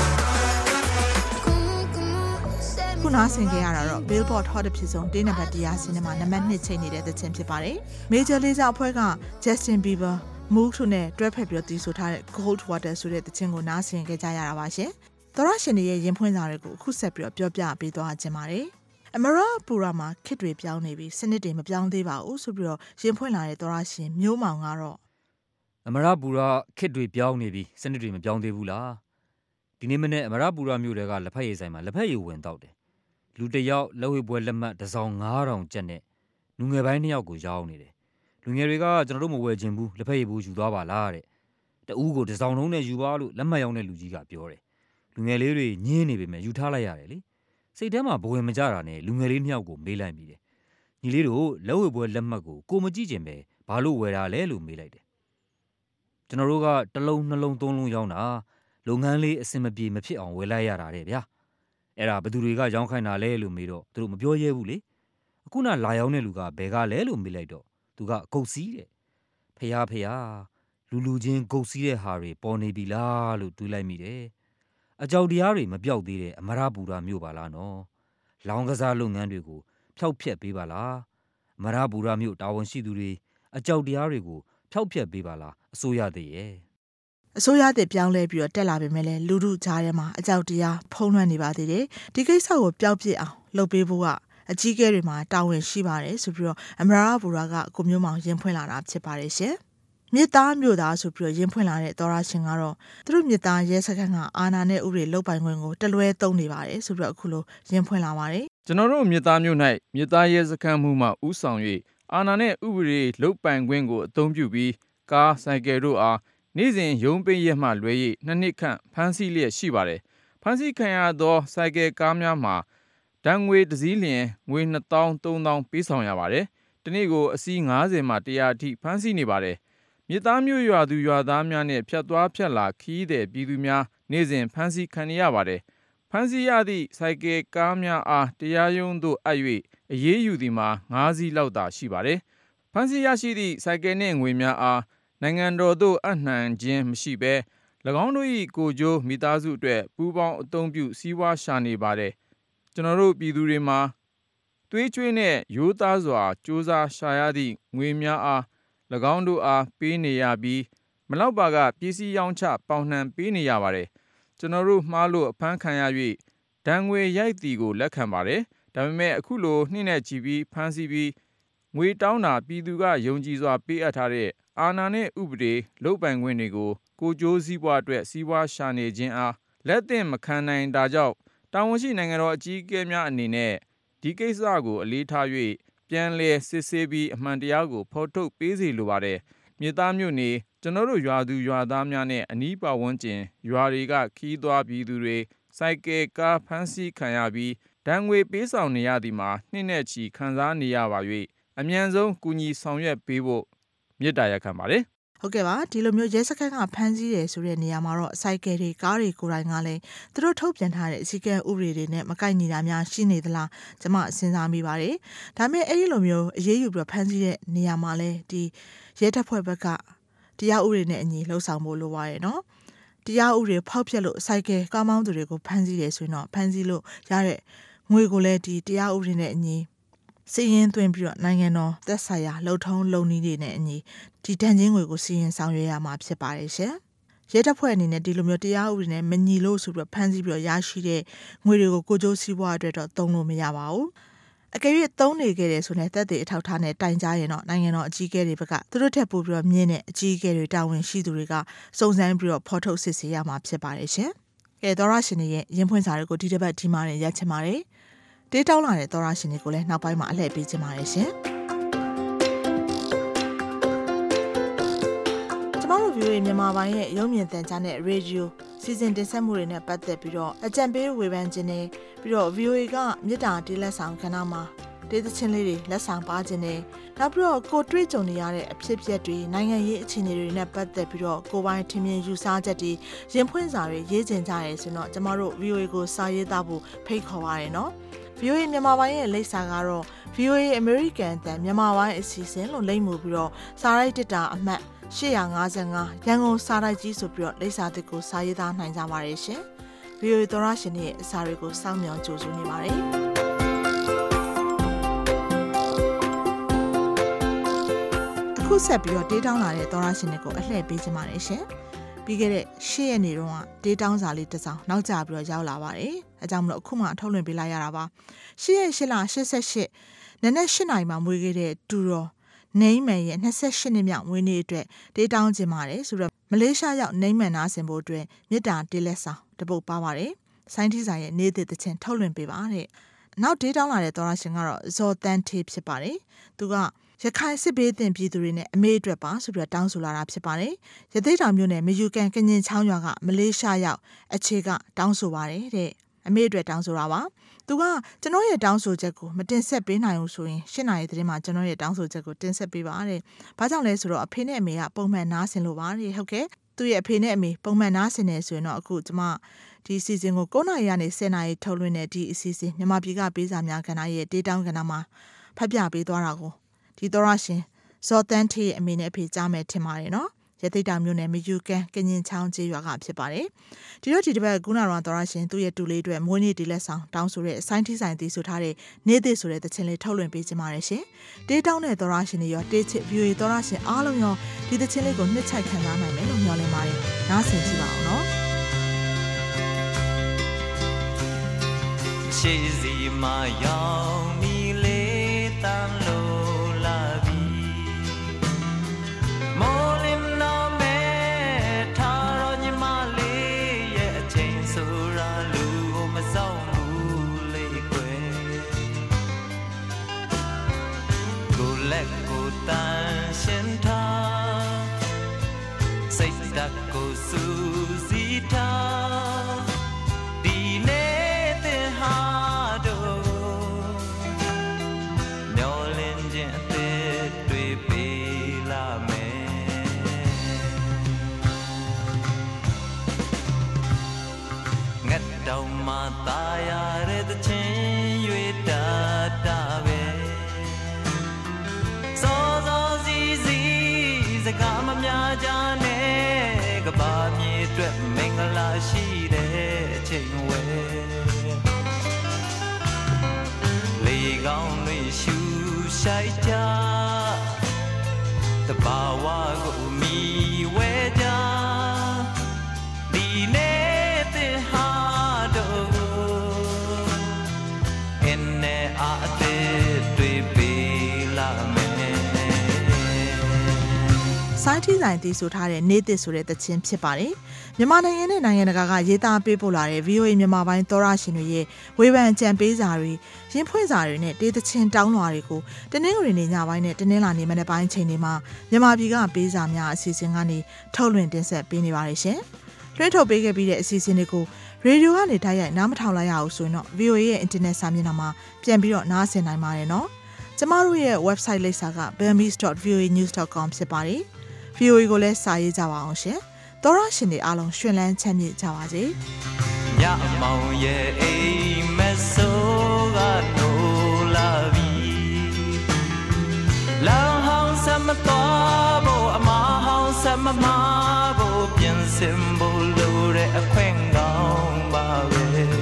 ခုနားဆင်ခဲ့ရတာတော့ Billboard Hot ဖြစ်ဆုံးတင်းနံပါတ်one hundredဆင်းထဲမှာနံပါတ်twoချိန်နေတဲ့သချင်းဖြစ်ပါတယ်။ Major Lazer အဖွဲ့က Justin Bieber, Moog တို့နဲ့တွဲဖက်ပြီးတီးဆိုထားတဲ့ Cold Water ဆိုတဲ့သချင်းကိုနားဆင်ခဲ့ကြရတာပါရှင်။သောရရှင်တွေရဲ့ရင်ဖွင့်စာတွေကိုအခုဆက်ပြီးပြောပြပေးသွားခြင်းပါတယ်။ Amara Pura မှာခစ်တွေပြောင်းနေပြီးစနစ်တွေမပြောင်းသေးပါဘူးဆိုပြီးတော့ရင်ဖွင့်လာတဲ့သောရရှင်မျိုးမောင်ကတော့အမရပူရခစ်တွေပြောင်းနေပြီစနစ်တွေမပြောင်းသေးဘူးလားဒီနေ့မနေ့အမရပူရမြို့တွေကလက်ဖက်ရည်ဆိုင်မှာလက်ဖက်ရည်ဝင်တော့တယ်လူတစ်ယောက်လက်ဝဲပွဲလက်မှတ်တစ်စောင်nine thousandကျပ်နဲ့လူငယ်ပိုင်းနှစ်ယောက်ကိုရောင်းနေတယ်လူငယ်တွေကကျွန်တော်တို့မဝယ်ခြင်းဘူးလက်ဖက်ရည်ဘူးယူသွားပါလားတဲ့တအူးကိုတစ်စောင်လုံးနဲ့ယူပါလို့လက်မှတ်ရောင်းတဲ့လူကြီးကပြောတယ်လူငယ်လေးတွေညင်းနေပေမဲ့ယူထားလိုက်ရတယ်လေစိတ်ထဲမှာဘဝင်မကြတာနဲ့လူငယ်လေးနှစ်ယောက်ကိုမေးလိုက်မိတယ်ညီလေးတို့လက်ဝဲပွဲလက်မှတ်ကိုကိုမကြည့်ခြင်းပဲဘာလို့ဝယ်တာလဲလို့မေးလိုက်တယ်ကျွန်တော်တို့ကတစ်လုံးနှလုံးသုံးလုံးရောင်းတာလုပ်ငန်းလေးအဆင်မပြေမဖြစ်အောင်ဝယ်လိုက်ရတာတဲ့ဗျာအဲ့ဒါဘယ်သူတွေကရောင်းခိုင်းတာလဲလို့မေးတော့သူတို့မပြောရဲဘူးလေအခုနလာရောင်းတဲ့လူကဘယ်ကလဲလို့မေးလိုက်တော့သူကဂုတ်စီးတဲ့ဖျားဖျားလူလူချင်းဂုတ်စီးတဲ့ဟာတွေပေါ်နေပြီလားလို့တွေးလိုက်မိတယ်အကြောက်တရားတွေမပြောက်သေးတဲ့အမရပူရာမြို့ပါလားနော်လောင်းကစားလုပ်ငန်းတွေကိုဖျောက်ဖျက်ပေးပါလားအမရပူရာမြို့တာဝန်ရှိသူတွေအကြောက်တရားတွေကိုဖျောက်ဖျက်ပေးပါလားအစိုးရသေးရဲ့အစိုးရတဲ့ပြောင်းလဲပြီးတော့တက်လာပေမဲ့လည်းလူထုကြားထဲမှာအကြောက်တရားဖုံးလွှမ်းနေပါသေးတယ်ဒီကိစ္စကိုပျောက်ပြစ်အောင်လုပ်ပေးဖို့ကအကြီးအကဲတွေမှာတာဝန်ရှိပါတယ်ဆိုပြီးတော့အမရပူရာကကိုမျိုးမောင်ရင်ဖွင့်လာတာဖြစ်ပါတယ်ရှင်မြစ်သားမြို့သားဆိုပြီးတော့ရင်ဖွင့်လာတဲ့သောရရှင်ကတော့သူတို့မြစ်သားရဲစခန်းကအာဏာနဲ့ဥပဒေလုတ်ပိုင်ခွင့်ကိုတလွဲသုံးနေပါတယ်ဆိုပြီးတော့အခုလိုရင်ဖွင့်လာပါတယ်ကျွန်တော်တို့မြစ်သားမြို့၌မြစ်သားရဲစခန်းမှုမှဥဆောင်၍အာဏာနဲ့ဥပဒေလုတ်ပိုင်ခွင့်ကိုအသုံးပြုပြီးကားဆိုင်ကယ်တို့အားနေ့စဉ်ရုံးပိတ်ရက်မှလွဲ၍နှစ်နှစ်ခန့်ဖမ်းဆီးလျက်ရှိပါတယ်ဖမ်းဆီးခံရသောဆိုင်ကယ်ကားများမှာဒဏ်ငွေတစ်စီးလျင်ငွေtwo thousand three thousandပေးဆောင်ရပါတယ်တနေ့ကိုအစီးfiftyမှone hundredအထိဖမ်းဆီးနေပါတယ်မြစ်သားမြို့ရွာသူရွာသားများနဲ့ဖြတ်သွားဖြတ်လာခီးတဲ့ပြည်သူများနေ့စဉ်ဖမ်းဆီးခံရပါတယ်ဖမ်းဆီးရသည့်ဆိုင်ကယ်ကားများအားတရားရုံးသို့အပ်၍အရေးယူသည်မှာfiveစီးလောက်သာရှိပါတယ်ဖမ်းဆီးရရှိသည့်ဆိုင်ကယ်နှင့်ငွေများအားနိုင်ငံတော်သို့အနှံခြင်းမရှိဘဲ၎င်းတို့၏ကိုကျိုးမိသားစုအတွက်ပူးပေါင်းအသုံးပြုစီးပွားရှာနေပါတယ်ကျွန်တော်တို့ပြည်သူတွေမှာသွေးကြွေးနဲ့ရိုးသားစွာစ조사ရှာရသည့်ငွေများအား၎င်းတို့အားပေးနေရပြီးမလောက်ပါကပစ္စည်းရောင်းချပေါင်နှံပေးနေရပါတယ်ကျွန်တော်တို့မှားလို့အဖမ်းခံရ၍ဒဏ်ငွေရိုက်တီကိုလက်ခံပါတယ်ဒါပေမဲ့အခုလိုနှိမ့်နဲ့ချီပြီးဖမ်းဆီးပြီးငွေတောင်းတာပြည်သူကယုံကြည်စွာပေးအပ်ထားတဲ့အာဏာနဲ့ဥပဒေလုတ်ပိုင်ခွင့်တွေကိုကိုကျိုးစည်းပွားအတွက်စီးပွားရှာနေခြင်းအားလက်သင့်မခံနိုင်တာကြောင့်တာဝန်ရှိနိုင်ငံတော်အကြီးအကဲများအနေနဲ့ဒီကိစ္စကိုအလေးထား၍ပြန်လည်စစ်ဆေးပြီးအမှန်တရားကိုဖော်ထုတ်ပေးစေလိုပါတယ်မြေသားမြို့နေကျွန်တော်တို့ရွာသူရွာသားများနဲ့အနီးပတ်ဝန်းကျင်ရွာတွေကခီးသွားပြည်သူတွေစိုက်ကယ်ကားဖမ်းဆီးခံရပြီးဒဏ်ငွေပေးဆောင်နေရသည်မှာနှစ်နဲ့ချီခံစားနေရပါ၍အမြန်ဆုံးကူညီဆောင်ရွက်ပေးဖို့မြစ်တာရက်ခံပါတယ်ဟုတ်ကဲ့ပါဒီလိုမျိုးရဲစခန်းကဖမ်းဆီးတယ်ဆိုတဲ့နေရာမှာတော့စိုက်ကယ်တွေကားတွေကိုယ်တိုင်ကလည်းသူတို့ထုတ်ပြန်ထားတဲ့အစည်းအကမ်းဥပဒေတွေနဲ့မကိုက်ညီတာများရှိနေသလားကျွန်မစဉ်းစားမိပါတယ်ဒါပေမဲ့အဲ့ဒီလိုမျိုးအရေးယူပြီးဖမ်းဆီးတဲ့နေရာမှာလည်းဒီရဲတပ်ဖွဲ့ဘက်ကတရားဥပဒေနဲ့အညီလှုပ်ဆောင်ဖို့လိုပါရဲ့နော်တရားဥပဒေဖောက်ဖျက်လို့စိုက်ကယ်ကားမောင်းသူတွေကိုဖမ်းဆီးတယ်ဆိုရင်တော့ဖမ်းဆီးလို့ရတဲ့ငွေကိုလည်းဒီတရားဥပဒေနဲ့အညီစီရင်သွင်းပြီးတော့နိုင်ငံတော်သက်ဆိုင်ရာလှုပ်ထုံးလုပ်နည်းတွေနဲ့အညီဒီတန်ချင်းငွေကိုစီရင်ဆောင်ရွက်ရမှာဖြစ်ပါတယ်ရှင်။ရဲတပ်ဖွဲ့အနေနဲ့ဒီလိုမျိုးတရားဥပဒေနဲ့မညီလို့ဆိုပြီးဖမ်းဆီးပြီးတော့ရရှိတဲ့ငွေတွေကိုကိုကျိုးစီးပွားအတွက်တော့သုံးလို့မရပါဘူး။အကယ်၍သုံးနေခဲ့တယ်ဆိုရင်သက်သေအထောက်ထားနဲ့တိုင်ကြားရင်တော့နိုင်ငံတော်အကြီးအကဲတွေဘက်ကသူတို့ထက်ပိုပြီးတော့မြင့်တဲ့အကြီးအကဲတွေတာဝန်ရှိသူတွေကစုံစမ်းပြီးတော့ဖော်ထုတ်စစ်ဆေးရမှာဖြစ်ပါတယ်ရှင်။ကဲသောရရှင်တွေရဲ့ရင်ဖွင့်စာတွေကိုဒီတစ်ပတ်ဒီမှာနဲ့ရချင်ပါတယ်။တေးတောင်းလာတဲ့သောရရှင်တွေကိုလည်းနောက်ပိုင်းမှာအလှည့်ပေးချင်ပါတယ်ရှင်။ကျွန်တော်တို့ view ရဲ့မြန်မာပိုင်းရဲ့ရုပ်မြင်သံကြားနဲ့ radio စီစဉ်တင်ဆက်မှုတွေနဲ့ပတ်သက်ပြီးတော့အကြံပေးဝေဖန်ခြင်းနဲ့ပြီးတော့ view ကမြစ်တာတေးလက်ဆောင်ခဏမှာတေးသချင်းလေးတွေလက်ဆောင်ပါခြင်းနဲ့နောက်ပြီးတော့ကိုတွေ့ကြုံနေရတဲ့အဖြစ်အပျက်တွေနိုင်ငံရေးအခြေအနေတွေနဲ့ပတ်သက်ပြီးတော့ကိုပိုင်းထင်မြင်ယူဆချက်တွေရင်ဖွင့်စာတွေရေးကျင်ကြရဲဆိုတော့ကျွန်တော်တို့ view ကိုစာရေးသားဖို့ဖိတ်ခေါ်ပါရနော်ဗီအိုအေမြန်မာပိုင်းရဲ့လိပ်စာကတော့ ဗီအိုအေ American အသံမြန်မာပိုင်းအစီအစဉ်လို့လိမ့်မှုပြီးတော့စာရိုက်တစ်တာအမှတ်၈၅၅ရန်ကုန်စာရိုက်ကြီးဆိုပြီးတော့လိပ်စာတစ်ကိုစာရေးသားနိုင်ကြပါတယ်ရှင်။ဗီအိုအေသောရရှင်ရဲ့အစာတွေကိုစောင့်မျှော်ကြိုဆိုနေပါတယ်။အခုဆက်ပြီးတော့ဒေးတောင်းလာတဲ့သောရရှင်တွေကိုအလှည့်ပေးချင်ပါတယ်ရှင်။ပြီးခဲ့တဲ့၈ရက်နေတော့ဒေးတောင်းစာလေးတစ်စောင်နောက်ကျပြီးတော့ရောက်လာပါတယ်။အဲကြောင့်မလို့အခုမှထုတ်လွှင့်ပေးလိုက်ရတာပါ။၈ရက်၈လ၈၈နနက်၈နာရီမှာမွေးခဲ့တဲ့တူတော်နေမန်ရဲ့၂၈နှစ်မြောက်မွေးနေ့အတွက်ဒေးတောင်းခြင်းပါတယ်ဆိုတော့မလေးရှားရောက်နေမန်နာဆင်ဖို့အတွက်မြစ်တာတေးလက်ဆောင်တပုတ်ပါပါတယ်။ဆိုင်းတီဆိုင်ရဲ့နေ့သစ်သချင်းထုတ်လွှင့်ပေးပါတဲ့။နောက်ဒေးတောင်းလာတဲ့သောရရှင်ကတော့ဇော်တန်းထေးဖြစ်ပါတယ်။သူကရခိုင်စစ်ဘေးသင့်ပြည်သူတွေနဲ့အမေအတွက်ပါဆိုပြီးတောင်းဆိုလာတာဖြစ်ပါတယ်။ရသေ့တောင်မြို့နယ်မယူကန်ကညင်ချောင်းရွာကမလေးရှားရောက်အခြေကတောင်းဆိုပါတယ်တဲ့အမေအတွက်တောင်းဆိုတာပါ။သူကကျွန်တော်ရဲ့တောင်းဆိုချက်ကိုမတင်ဆက်ပေးနိုင်ဘူးဆိုရင်၈နာရီသတင်းမှာကျွန်တော်ရဲ့တောင်းဆိုချက်ကိုတင်ဆက်ပေးပါတဲ့။ဘာကြောင့်လဲဆိုတော့အဖေနဲ့အမေကပုံမှန်နားဆင်လို့ပါတဲ့ဟုတ်ကဲ့။သူ့ရဲ့အဖေနဲ့အမေပုံမှန်နားဆင်နေဆိုရင်တော့အခုကျွန်မဒီအစီအစဉ်ကို၉နာရီကနေ၁၀နာရီထုတ်လွှင့်တဲ့ဒီအစီအစဉ်မြန်မာပြည်ကပေးစာများကဏ္ဍရဲ့ဒေးတောင်းကဏ္ဍမှာဖတ်ပြပေးသွားတာကိုဒီသောရရှင်ဇော်တန်းထေးရဲ့အမေနဲ့အဖေကြားမယ်ထင်ပါတယ်နော်ရသေ့တောင်မြို့နယ်မယူကန်ကညင်ချောင်းကျေးရွာကဖြစ်ပါတယ်ဒီတော့ဒီတစ်ပတ်ကုနာရွာသောရရှင်သူ့ရဲ့တူလေးအတွက်မွေးနေ့ဒီလက်ဆောင်တောင်းဆိုတဲ့အဆိုင်းတီးဆိုင်တီးဆိုထားတဲ့နေ့သစ်ဆိုတဲ့သချင်းလေးထုတ်လွှင့်ပေးကြပါရရှင်တေးတောင်းတဲ့သောရရှင်တွေရောတေးချစ် view သောရရှင်အားလုံးရောဒီသချင်းလေးကိုနှစ်ချိုက်ခံစားနိုင်မယ်လို့မျှော်လင့်ပါတယ်နားဆင်ကြည့်ပါအောင်နော်ရှိစီမာယောင်မီလေးတန်လို့လာပြီမောလင်းနော်မဲထားတော့ညီမလေးရဲ့အချိန်ဆိုရလူကိုမဆောင်ဘူးလေကွယ်ကိုလက်ကိုတန်ရှင်ထားစိတ်ဓာတ်ကိုစူးစီးထားဒီနေ့တင်ဟာတော့မျောလင်းခြင်းအသက်တွေပေးလာမယ်ငတ်တောင်မှသာရတဲ့သချင်းရွေတာတာပဲစောစောစီစီစကားမများကြနဲ့ကဘာမြေအတွက်မင်္ဂလာရှိတဲ့အချိန်ဝဲလေကောင်းတွေရှူဆိုင်ကြတဘာဝကိုမီဝဲကြဒီနေ့တင်ဟာတော့အင်းနဲ့အတဲ့တွေပေးလာမယ်ဆိုင်းတီးဆိုင်တီးဆိုထားတဲ့နေ့သစ်ဆိုတဲ့သချင်းဖြစ်ပါတယ်မြန်မာနိုင်ငံနဲ့နိုင်ငံတကာကရေးသားပေးပို့လာတဲ့ ဗီအိုအေ မြန်မာပိုင်းသောရရှင်တွေရဲ့ဝေဖန်ကြံပေးစာတွေရင်ဖွင့်စာတွေနဲ့တေးသချင်းတောင်းလွှာတွေကိုတနင်္ဂနွေနေ့ညပိုင်းနဲ့တနင်္လာနေ့မနက်ပိုင်းချိန်တွေမှာမြန်မာပြည်ကပေးစာများအစီအစဉ်ကနေထုတ်လွှင့်တင်ဆက်ပေးနေပါတယ်ရှင်လွှင့်ထုတ်ပေးခဲ့ပြီးတဲ့အစီအစဉ်တွေကိုရေဒီယိုကနေတိုက်ရိုက်နားမထောင်လိုက်ရအောင်ဆိုရင်တော့ ဗီအိုအေ ရဲ့ internet စာမျက်နှာမှာပြန်ပြီးတော့နားဆင်နိုင်ပါတယ်နော်ကျမတို့ရဲ့ website လိပ်စာက burmese dot v o a news dot com ဖြစ်ပါတယ်ဗီအိုအေကိုလည်းစာရေးကြပါအောင်ရှင်သောရရှင်တွေအားလုံးရှင်လန်းချမ်းမြေ့ကြပါစေညမောင်ရဲ့အိမ်မဆိုးကနိုးလာပြီလောင်ဟောင်းစမတော်ဖို့အမဟောင်းစမမဖို့ပြင်ဆင်ဖို့လိုတဲ့အခွင့်ကောင်းပါပဲ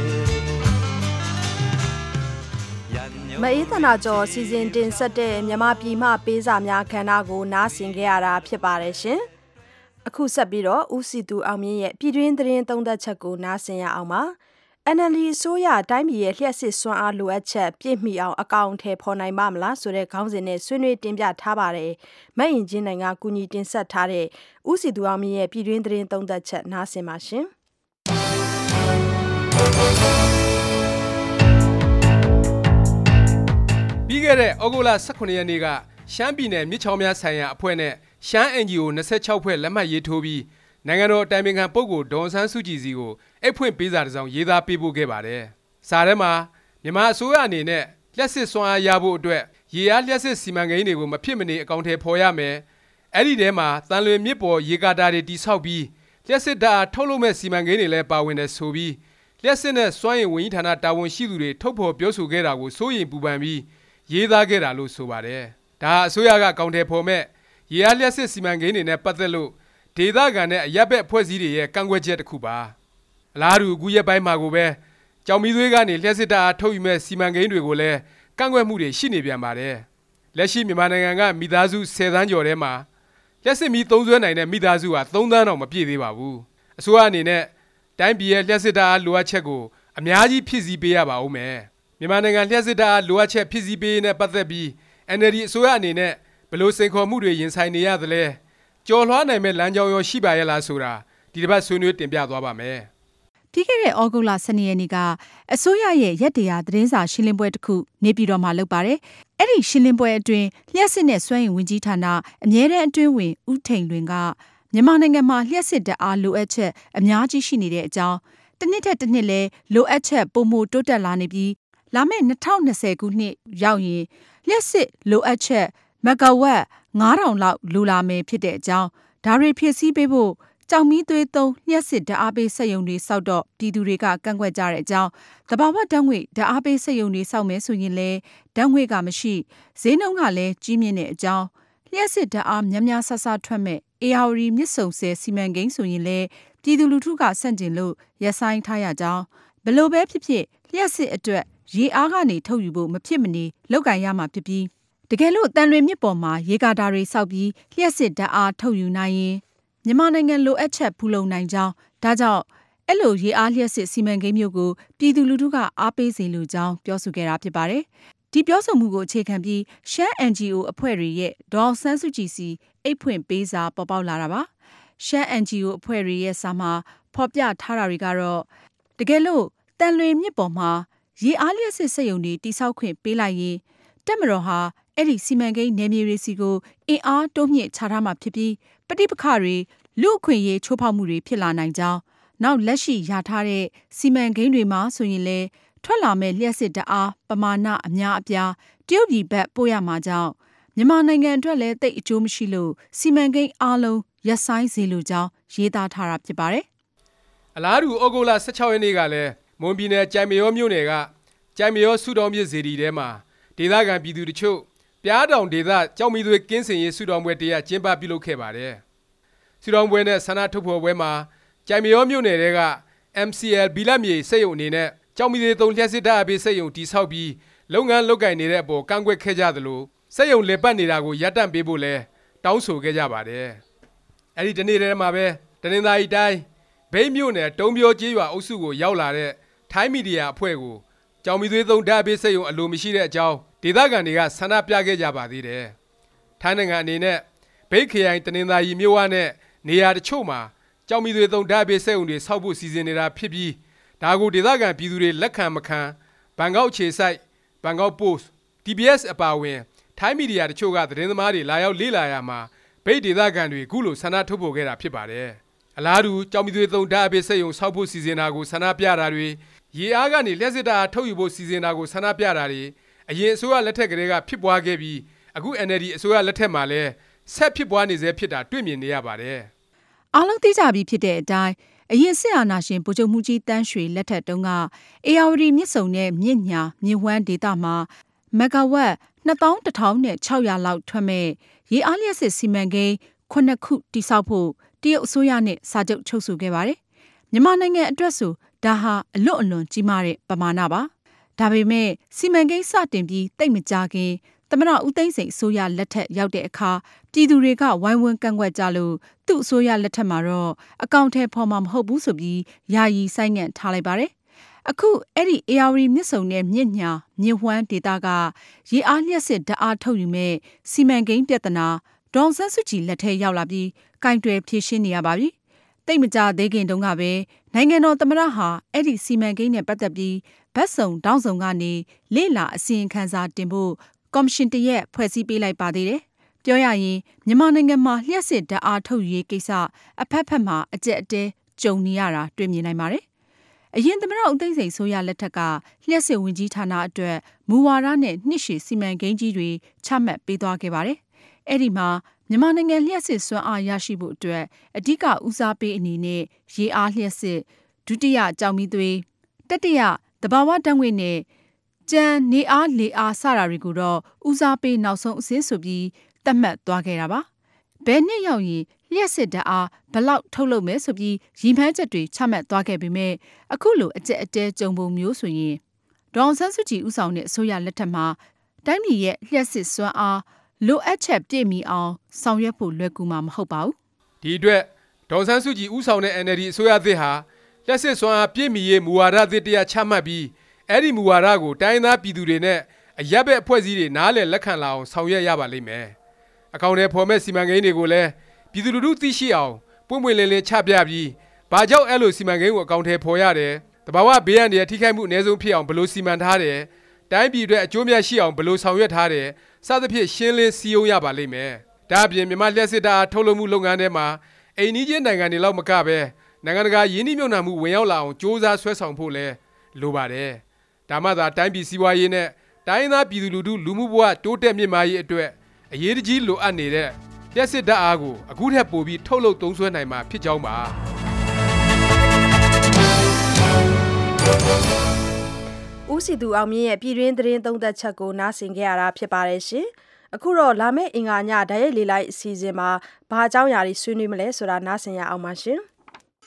မအေးသနာကျော်စီစဉ်တင်ဆက်တဲ့မြမပြည်မှပေးစာများခန္ဓာကိုနားဆင်ကြရတာဖြစ်ပါတယ်ရှင်အခုဆက်ပြီးတော့ဦးစီသူအောင်မြင့်ရဲ့ပြည်တွင်းသတင်းသုံးသပ်ချက်ကိုနားဆင်ရအောင်ပါ အန် အယ် ဒီ အစိုးရတိုင်းပြည်ရဲ့လျှက်စစ်စွမ်းအားလိုအပ်ချက်ပြည့်မီအောင်အကောင့်ထဲပေါ်နိုင်ပါမလားဆိုတဲ့ခေါင်းစဉ်နဲ့ဆွေးနွေးတင်ပြထားပါတယ်။မအင်ဂျင်နိုင်ကကူညီတင်ဆက်ထားတဲ့ဦးစီသူအောင်မြင့်ရဲ့ပြည်တွင်းသတင်းသုံးသပ်ချက်နားဆင်ပါရှင်။ပြီးခဲ့တဲ့ဩဂုတ်လ၁၇ရက်နေ့ကရှမ်းပြည်နယ်မြစ်ချောင်းများဆိုင်ရာအဖွဲ့နဲ့ရှမ်း အန် ဂျီ အို ၂၆ဖွဲ့လက်မှတ်ရေးထိုးပြီးနိုင်ငံတော်အတိုင်ပင်ခံပုဂ္ဂိုလ်ဒေါ်အောင်ဆန်းစုကြည်စီကိုအိတ်ဖွင့်ပေးစာတစ်စောင်ရေးသားပေးပို့ခဲ့ပါတယ်။စာထဲမှာမြန်မာအစိုးရအနေနဲ့လျှက်စစ်စွမ်းအားရဖို့အတွက်ရေအားလျှက်စစ်စီမံကိန်းတွေကိုမဖြစ်မနေအကောင့်ထဲပေါ်ရမယ်။အဲ့ဒီထဲမှာတန်လွင်မြစ်ပေါ်ရေကာတာတွေတိဆောက်ပြီးလျှက်စစ်ဓာတ်ထုတ်လုပ်မဲ့စီမံကိန်းတွေလည်းပါဝင်တယ်ဆိုပြီးလျှက်စစ်နဲ့စွမ်းရည်ဝန်ကြီးဌာနတာဝန်ရှိသူတွေထုတ်ဖော်ပြောဆိုခဲ့တာကိုစိုးရိမ်ပူပန်ပြီးရေးသားခဲ့တာလို့ဆိုပါတယ်။ဒါအစိုးရကအကောင့်ထဲပေါ်မဲ့ရေအားလျှက်စစ်စီမံကိန်းတွေနဲ့ပတ်သက်လို့ဒေသခံနဲ့အရပ်ဘက်အဖွဲ့အစည်းတွေရဲ့ကန့်ကွက်ချက်တစ်ခုပါအလားတူအခုရက်ပိုင်းမှာကိုပဲကြောင်မီသွေးကနေလျှက်စစ်ဓာတ်ထုတ်ယူမဲ့စီမံကိန်းတွေကိုလည်းကန့်ကွက်မှုတွေရှိနေပြန်ပါတယ်လက်ရှိမြန်မာနိုင်ငံကမိသားစုဆယ်သန်းကျော်ထဲမှာလျှက်စစ်မီသုံးစွဲနိုင်တဲ့မိသားစုဟာသုံးသန်းတောင်မပြည့်သေးပါဘူးအစိုးရအနေနဲ့တိုင်းပြည်ရဲ့လျှက်စစ်ဓာတ်လိုအပ်ချက်ကိုအများကြီးဖြည့်ဆည်းပေးရပါဦးမယ်မြန်မာနိုင်ငံလျှက်စစ်ဓာတ်လိုအပ်ချက်ဖြည့်ဆည်းပေးနဲ့ပတ်သက်ပြီး အန် အယ် ဒီ အစိုးရအနေနဲ့ဘယ်လိုစိန်ခေါ်မှုတွေရင်ဆိုင်နေရသလဲကျော်လွှားနိုင်မဲ့လမ်းကြောင်းရောရှိပါရဲ့လားဆိုတာဒီတစ်ပတ်ဆွေးနွေးတင်ပြသွားပါမယ်။ပြီးခဲ့တဲ့ဩဂုတ်လ၁၂ရက်နေ့ကအစိုးရရဲ့ရက်တရားသတင်းစာရှင်းလင်းပွဲတစ်ခုနေပြည်တော်မှာလုပ်ပါတယ်။အဲ့ဒီရှင်းလင်းပွဲအတွင်းလျှက်စစ်နဲ့စွမ်းရည်ဝန်ကြီးဌာနအမြဲတမ်းအတွင်းဝင်ဦးထိန်လွင်ကမြန်မာနိုင်ငံမှာလျှက်စစ်ဓာတ်အားလိုအပ်ချက်အများကြီးရှိနေတဲ့အကြောင်းတစ်နှစ်ထက်တစ်နှစ်လဲလိုအပ်ချက်ပိုမိုတိုးတက်လာနေပြီးလာမယ့်၂၀၂၀ခုနှစ်ရောက်ရင်လျှက်စစ်လိုအပ်ချက်မဂါဝက်ငါးထောင်လောက်လိုလာမယ်ဖြစ်တဲ့အကြောင်းဒါတွေဖြည့်ဆည်းပေးဖို့ကြောင်မီးသွေးသုံးလျှက်စစ်ဓာတ်အားပေးစက်ရုံတွေစောက်တော့ပြည်သူတွေကကန့်ကွက်ကြတဲ့အကြောင်းသဘာဝဓာတ်ငွေဓာတ်အားပေးစက်ရုံတွေစောက်မယ်ဆိုရင်လည်းဓာတ်ငွေကမရှိဈေးနှုန်းကလည်းကြီးမြင့်တဲ့အကြောင်းလျှက်စစ်ဓာတ်အားများများဆဆထွက်မဲ့အေယာဝတီမြစ်ဆုံဆည်စီမံကိန်းဆိုရင်လည်းပြည်သူလူထုကဆန့်ကျင်လို့ရပ်ဆိုင်းထားရကြောင်းဘလို့ပဲဖြစ်ဖြစ်လျှက်စစ်အတွက်ရေအားကနေထုတ်ယူဖို့မဖြစ်မနေလုပ်ကိုင်ရမှာဖြစ်ပြီးတကယ်လို့တန်လွင်မြစ်ပေါ်မှာရေကာတာတွေစောက်ပြီးလျှက်စစ်ဓာတ်အားထုတ်ယူနိုင်ရင်မြန်မာနိုင်ငံလိုအပ်ချက်ဖူလုံနိုင်ကြောင်းဒါကြောင့်အဲ့လိုရေအားလျှက်စစ်စီမံကိန်းမျိုးကိုပြည်သူလူထုကအားပေးစေလိုကြောင်းပြောဆိုခဲ့တာဖြစ်ပါတယ်။ဒီပြောဆိုမှုကိုအခြေခံပြီးရှမ်း အန် ဂျီ အို အဖွဲ့တွေရဲ့ဒေါ်အောင်ဆန်းစုကြည်စီအိတ်ဖွင့်ပေးစာပေါ်ပေါက်လာတာပါ။ရှမ်း အန် ဂျီ အို အဖွဲ့တွေရဲ့စာမှာဖော်ပြထားတာတွေကတော့တကယ်လို့တန်လွင်မြစ်ပေါ်မှာရေအားလျှက်စစ်စက်ရုံတွေတိစောက်ခွင့်ပေးလိုက်ရင်တပ်မတော်ဟာအဲ့ဒီစီမံကိန်းနယ်မြေတွေစီကိုအင်အားတိုးမြင့်ချထားမှာဖြစ်ပြီးပဋိပက္ခတွေလူအခွင့်အရေးချိုးဖောက်မှုတွေဖြစ်လာနိုင်ကြောင်းနောက်လက်ရှိရထားတဲ့စီမံကိန်းတွေမှာဆိုရင်လည်းထွက်လာမဲ့လျှက်စစ်ဓာတ်အားပမာဏအများအပြားတရုတ်ပြည်ဘက်ပို့ရမှာကြောင့်မြန်မာနိုင်ငံအတွက်လည်းတိတ်အကျိုးမရှိလို့စီမံကိန်းအားလုံးရပ်ဆိုင်းစေလိုကြောင်းရေးသားထားတာဖြစ်ပါတယ်။အလားတူဩဂုတ်လ၁၆ရက်နေ့ကလည်းမွန်ပြည်နယ်ကြိုင်မရောမြို့နယ်ကကြိုင်မရောစုတောင်မြစ်ဇေဒီထဲမှာဒေသခံပြည်သူတို့ချုပ်ပြားတောင်ဒေသကြောင်မီသွေးကင်းစင်ရေးစုတောင်ပွဲတရားကျင်းပပြုလုပ်ခဲ့ပါတယ်။စုတောင်ပွဲနဲ့ဆန္ဒထုတ်ဖော်ပွဲမှာကြိုင်မရောမြို့နယ်တွေက အမ် စီ အယ် ဘီလက်မြေစက်ရုံအနေနဲ့ကြောင်မီသွေးသုံးလျှက်စစ်ဓာတ်အားပေးစက်ရုံတည်ဆောက်ပြီးလုပ်ငန်းလုပ်ကိုင်နေတဲ့အပေါ်ကန့်ကွက်ခဲ့ကြသလိုစက်ရုံလည်ပတ်နေတာကိုရပ်တန့်ပေးဖို့လဲတောင်းဆိုခဲ့ကြပါတယ်။အဲ့ဒီတနေ့တည်းမှာပဲတနင်္သာရီတိုင်းဘိန်းမြို့နယ်တုံးပြောကျေးရွာအုပ်စုကိုရောက်လာတဲ့ထိုင်းမီဒီယာအဖွဲ့ကိုကြောင်မီသွေးသုံးဓာတ်အားပေးစက်ရုံအလိုမရှိတဲ့အကြောင်းဒေသခံတွေကဆန္ဒပြခဲ့ကြပါသေးတယ်။ထိုင်းနိုင်ငံအနေနဲ့ဘိတ်ခရိုင်တနင်္သာရီမြို့ဝနဲ့နေရာတချို့မှာကြောင်မီသွေးသုံးဓာတ်အားပေးစက်ရုံတွေဆောက်ဖို့စီစဉ်နေတာဖြစ်ပြီးဒါကိုဒေသခံပြည်သူတွေလက်ခံမခံဘန်ကောက်ခြေဆိုင်ဘန်ကောက်ပို့စ် တီ ဘီ အက်စ် အပါအဝင်ထိုင်းမီဒီယာတချို့ကသတင်းသမားတွေလာရောက်လေ့လာရမှာဘိတ်ဒေသခံတွေအခုလိုဆန္ဒထုတ်ဖော်ခဲ့တာဖြစ်ပါတယ်။အလားတူကြောင်မီသွေးသုံးဓာတ်အားပေးစက်ရုံဆောက်ဖို့စီစဉ်တာကိုဆန္ဒပြတာတွေရေအားကနေလျှက်စစ်ဓာတ်အားထုတ်ယူဖို့စီစဉ်တာကိုဆန္ဒပြတာတွေအရင်အစိုးရလက်ထက်ကတည်းကဖြစ်ပွားခဲ့ပြီးအခု အန် အယ် ဒီ အစိုးရလက်ထက်မှာလည်းဆက်ဖြစ်ပွားနေစေဖြစ်တာတွေ့မြင်နေရပါတယ်။အားလုံးသိကြပြီးဖြစ်တဲ့အတိုင်းအရင်စစ်အာဏာရှင်ဗိုလ်ချုပ်မှုကြီးတန်းရွှေလက်ထက်တုန်းကအေယာဝတီမြစ်ဆုံနဲ့မြစ်ညာမြစ်ဝှမ်းဒေသမှာမဂါဝက်နှစ်သောင်းတစ်ထောင်နဲ့ခြောက်ရာလောက်ထွက်မဲ့ရေအားလျှပ်စစ်စီမံကိန်းခုနှစ်ခုတိစောက်ဖို့တရုတ်အစိုးရနဲ့စာချုပ်ချုပ်ဆိုခဲ့ပါတယ်။မြန်မာနိုင်ငံအတွက်ဆိုဒါဟာအလွတ်အလွန်ကြီးမားတဲ့ပမာဏပါ။ဒါပေမဲ့စီမံကိန်းစတင်ပြီးတိတ်မကြခင်သမ္မတဦးသိန်းစိန်အစိုးရလက်ထက်ရောက်တဲ့အခါပြည်သူတွေကဝိုင်းဝန်းကန့်ကွက်ကြလို့သူ့အစိုးရလက်ထက်မှာတော့အကောင့်ထဲပေါ်မှာမဟုတ်ဘူးဆိုပြီးယာယီဆိုင်းငံ့ထားလိုက်ပါတယ်။အခုအဲ့ဒီအေယာဝတီမြစ်ဆုံနဲ့မြစ်ညာမြစ်ဝှမ်းဒေသကရေအားလျှက်စစ်ဓာတ်အားထုတ်ယူမဲ့စီမံကိန်းပြဿနာဒေါ်အောင်ဆန်းစုကြည်လက်ထဲရောက်လာပြီးကင်တွယ်ဖြေရှင်းနေရပါပြီ။တိတ်မကြသေးခင်တုန်းကပဲနိုင်ငံတော်သမ္မတဟာအဲ့ဒီစီမံကိန်းနဲ့ပတ်သက်ပြီးဗတ်စုံတောင်းစုံကနေလေ့လာအစီရင်ခံစာတင်ဖို့ကော်မရှင်တရက်ဖွဲ့စည်းပေးလိုက်ပါသေးတယ်။ပြောရရင်မြန်မာနိုင်ငံမှာလျှက်စစ်ဓာတ်အားထုတ်ယူရေးကိစ္စအဖက်ဖက်မှာအကျက်အတဲကြုံနေရတာတွေ့မြင်နိုင်ပါတယ်။အရင်သမ္မတဦးသိန်းစိန်ဆိုရလက်ထက်ကလျှက်စစ်ဝင်ကြီးဌာနအတွက်မူဝါဒနဲ့နှစ်ရှည်စီမံကိန်းကြီးတွေချမှတ်ပေးသွားခဲ့ပါတယ်။အဲ့ဒီမှာမြန်မာနိုင်ငံလျှက်စစ်စွမ်းအားရရှိဖို့အတွက်အဓိကဦးစားပေးအနေနဲ့ရေအားလျှက်စစ်ဒုတိယကြောင်မီသွေးတတိယသဘာဝဓာတ်ငွေ့နဲ့ကြံနေအားလေအားစတာတွေကိုတော့ဦးစားပေးနောက်ဆုံးအဆင့်ဆိုပြီးသတ်မှတ်သွားခဲ့တာပါ။ဘယ်နှစ်ရောက်ရင်လျှက်စစ်ဓာတ်အားဘလောက်ထုတ်လုပ်မယ်ဆိုပြီးရည်မှန်းချက်တွေချမှတ်သွားခဲ့ပေမဲ့အခုလိုအကျက်အတဲကြုံပုံမျိုးဆိုရင်ဒေါ်အောင်ဆန်းစုကြည်ဦးဆောင်တဲ့အစိုးရလက်ထက်မှာတိုင်းပြည်ရဲ့လျှက်စစ်စွမ်းအားလိုအပ်ချက်ပြည့်မီအောင်ဆောင်ရွက်ဖို့လွယ်ကူမှာမဟုတ်ပါဘူး။ဒီအတွက်ဒေါ်အောင်ဆန်းစုကြည်ဦးဆောင်တဲ့ အန်အယ်လ်ဒီ အစိုးရသစ်ဟာလျှက်စစ်စွမ်းအားပြည့်မီရေးမူဝါဒသစ်တရားချမှတ်ပြီးအဲ့ဒီမူဝါဒကိုတိုင်းသားပြည်သူတွေနဲ့အရပ်ဘက်အဖွဲ့အစည်းတွေနားလည်လက်ခံလာအောင်ဆောင်ရွက်ရပါလိမ့်မယ်။အကောင့်ထဲဖော်မဲ့စီမံကိန်းတွေကိုလည်းပြည်သူလူထုသိရှိအောင်ပွင့်ပွင့်လင်းလင်းချပြပြီးဘာကြောင့်အဲ့လိုစီမံကိန်းကိုအကောင့်ထဲဖော်ရတယ်။တဘာဝဘေးအန္တရာယ်ထိခိုက်မှုအနည်းဆုံးဖြစ်အောင်ဘယ်လိုစီမံထားတယ်။တိုင်းပြည်အတွက်အကျိုးများရှိအောင်ဘယ်လိုဆောင်ရွက်ထားတယ်။စသဖြင့်ရှင်းလင်းစည်းရုံးရပါလိမ့်မယ်။ဒါအပြင်မြန်မာလျှက်စစ်ဓာတ်အားထုတ်လုပ်မှုလုပ်ငန်းတွေမှာအိမ်နီးချင်းနိုင်ငံတွေလောက်မကပဲနိုင်ငံတကာယင်းနှိမ့်မြုပ်နှံမှုဝင်ရောက်လာအောင်ကြိုးစားဆွဲဆောင်ဖို့လဲလိုပါတယ်။ဒါမှသာတိုင်းပြည်စီးပွားရေးနဲ့တိုင်းသားပြည်သူလူထုလူမှုဘဝတိုးတက်မြင့်မားရေးအတွက်အရေးတကြီးလိုအပ်နေတဲ့လျှက်စစ်ဓာတ်အားကိုအခုထက်ပိုပြီးထုတ်လုပ်သုံးစွဲနိုင်မှာဖြစ်ကြောင်းပါဦးစီသူအောင်မြင့်ရဲ့ပြည်တွင်းသတင်းသုံးသပ်ချက်ကိုနားဆင်ကြရတာဖြစ်ပါတယ်ရှင်။အခုတော့လာမယ့်အင်္ဂါညဓာတ်ရိုက်လေးလိုက်အစီအစဉ်မှာဘာအကြောင်းအရာတွေဆွေးနွေးမလဲဆိုတာနားဆင်ရအောင်ပါရှင်။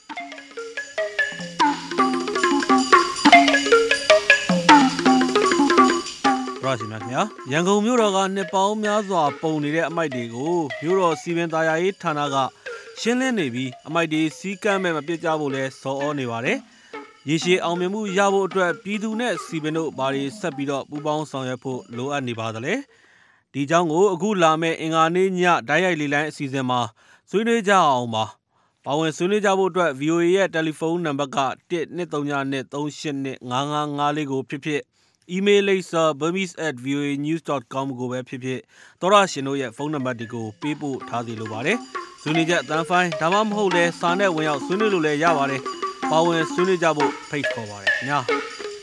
ရရှိမြခင်ဗျာရန်ကုန်မြို့တော်ကနှစ်ပေါင်းများစွာပုံနေတဲ့အမိုက်တွေကိုမြို့တော်စီမံသားယာရေးဌာနကရှင်းလင်းနေပြီးအမိုက်တွေစီးကမ်းမဲ့မပြစ်ကြဖို့လဲစော်ဩနေပါတယ်။ရေရှည်အောင်မြင်မှုရဖို့အတွက်ပြည်သူနဲ့စီပင်တို့ဘာတွေဆက်ပြီးတော့ပူးပေါင်းဆောင်ရွက်ဖို့လိုအပ်နေပါသလဲ။ဒီအကြောင်းကိုအခုလာမယ့်အင်္ဂါနေ့ညဓာတ်ရိုက်လေးလိုင်းအစီအစဉ်မှာဆွေးနွေးကြအောင်ပါ။ပါဝင်ဆွေးနွေးကြဖို့အတွက် ဗီအိုအေ ရဲ့တယ်လီဖုန်းနံပါတ်ကone two three two three eight five five fiveလေးကိုဖြစ်ဖြစ်email လိပ်စာ burmese at v o a news dot com ကိုပဲဖြစ်ဖြစ်သောရရှင်တို့ရဲ့ဖုန်းနံပါတ်တွေကိုပေးပို့ထားစီလိုပါတယ်။ဆွေးနွေးချက်အတန်းဖိုင်းဒါမှမဟုတ်လဲစာနဲ့ဝင်ရောက်ဆွေးနွေးလို့လည်းရပါတယ်။ပါဝင်ဆွေးနွေးကြဖို့ဖိတ်ခေါ်ပါတယ်ခင်ဗျာ။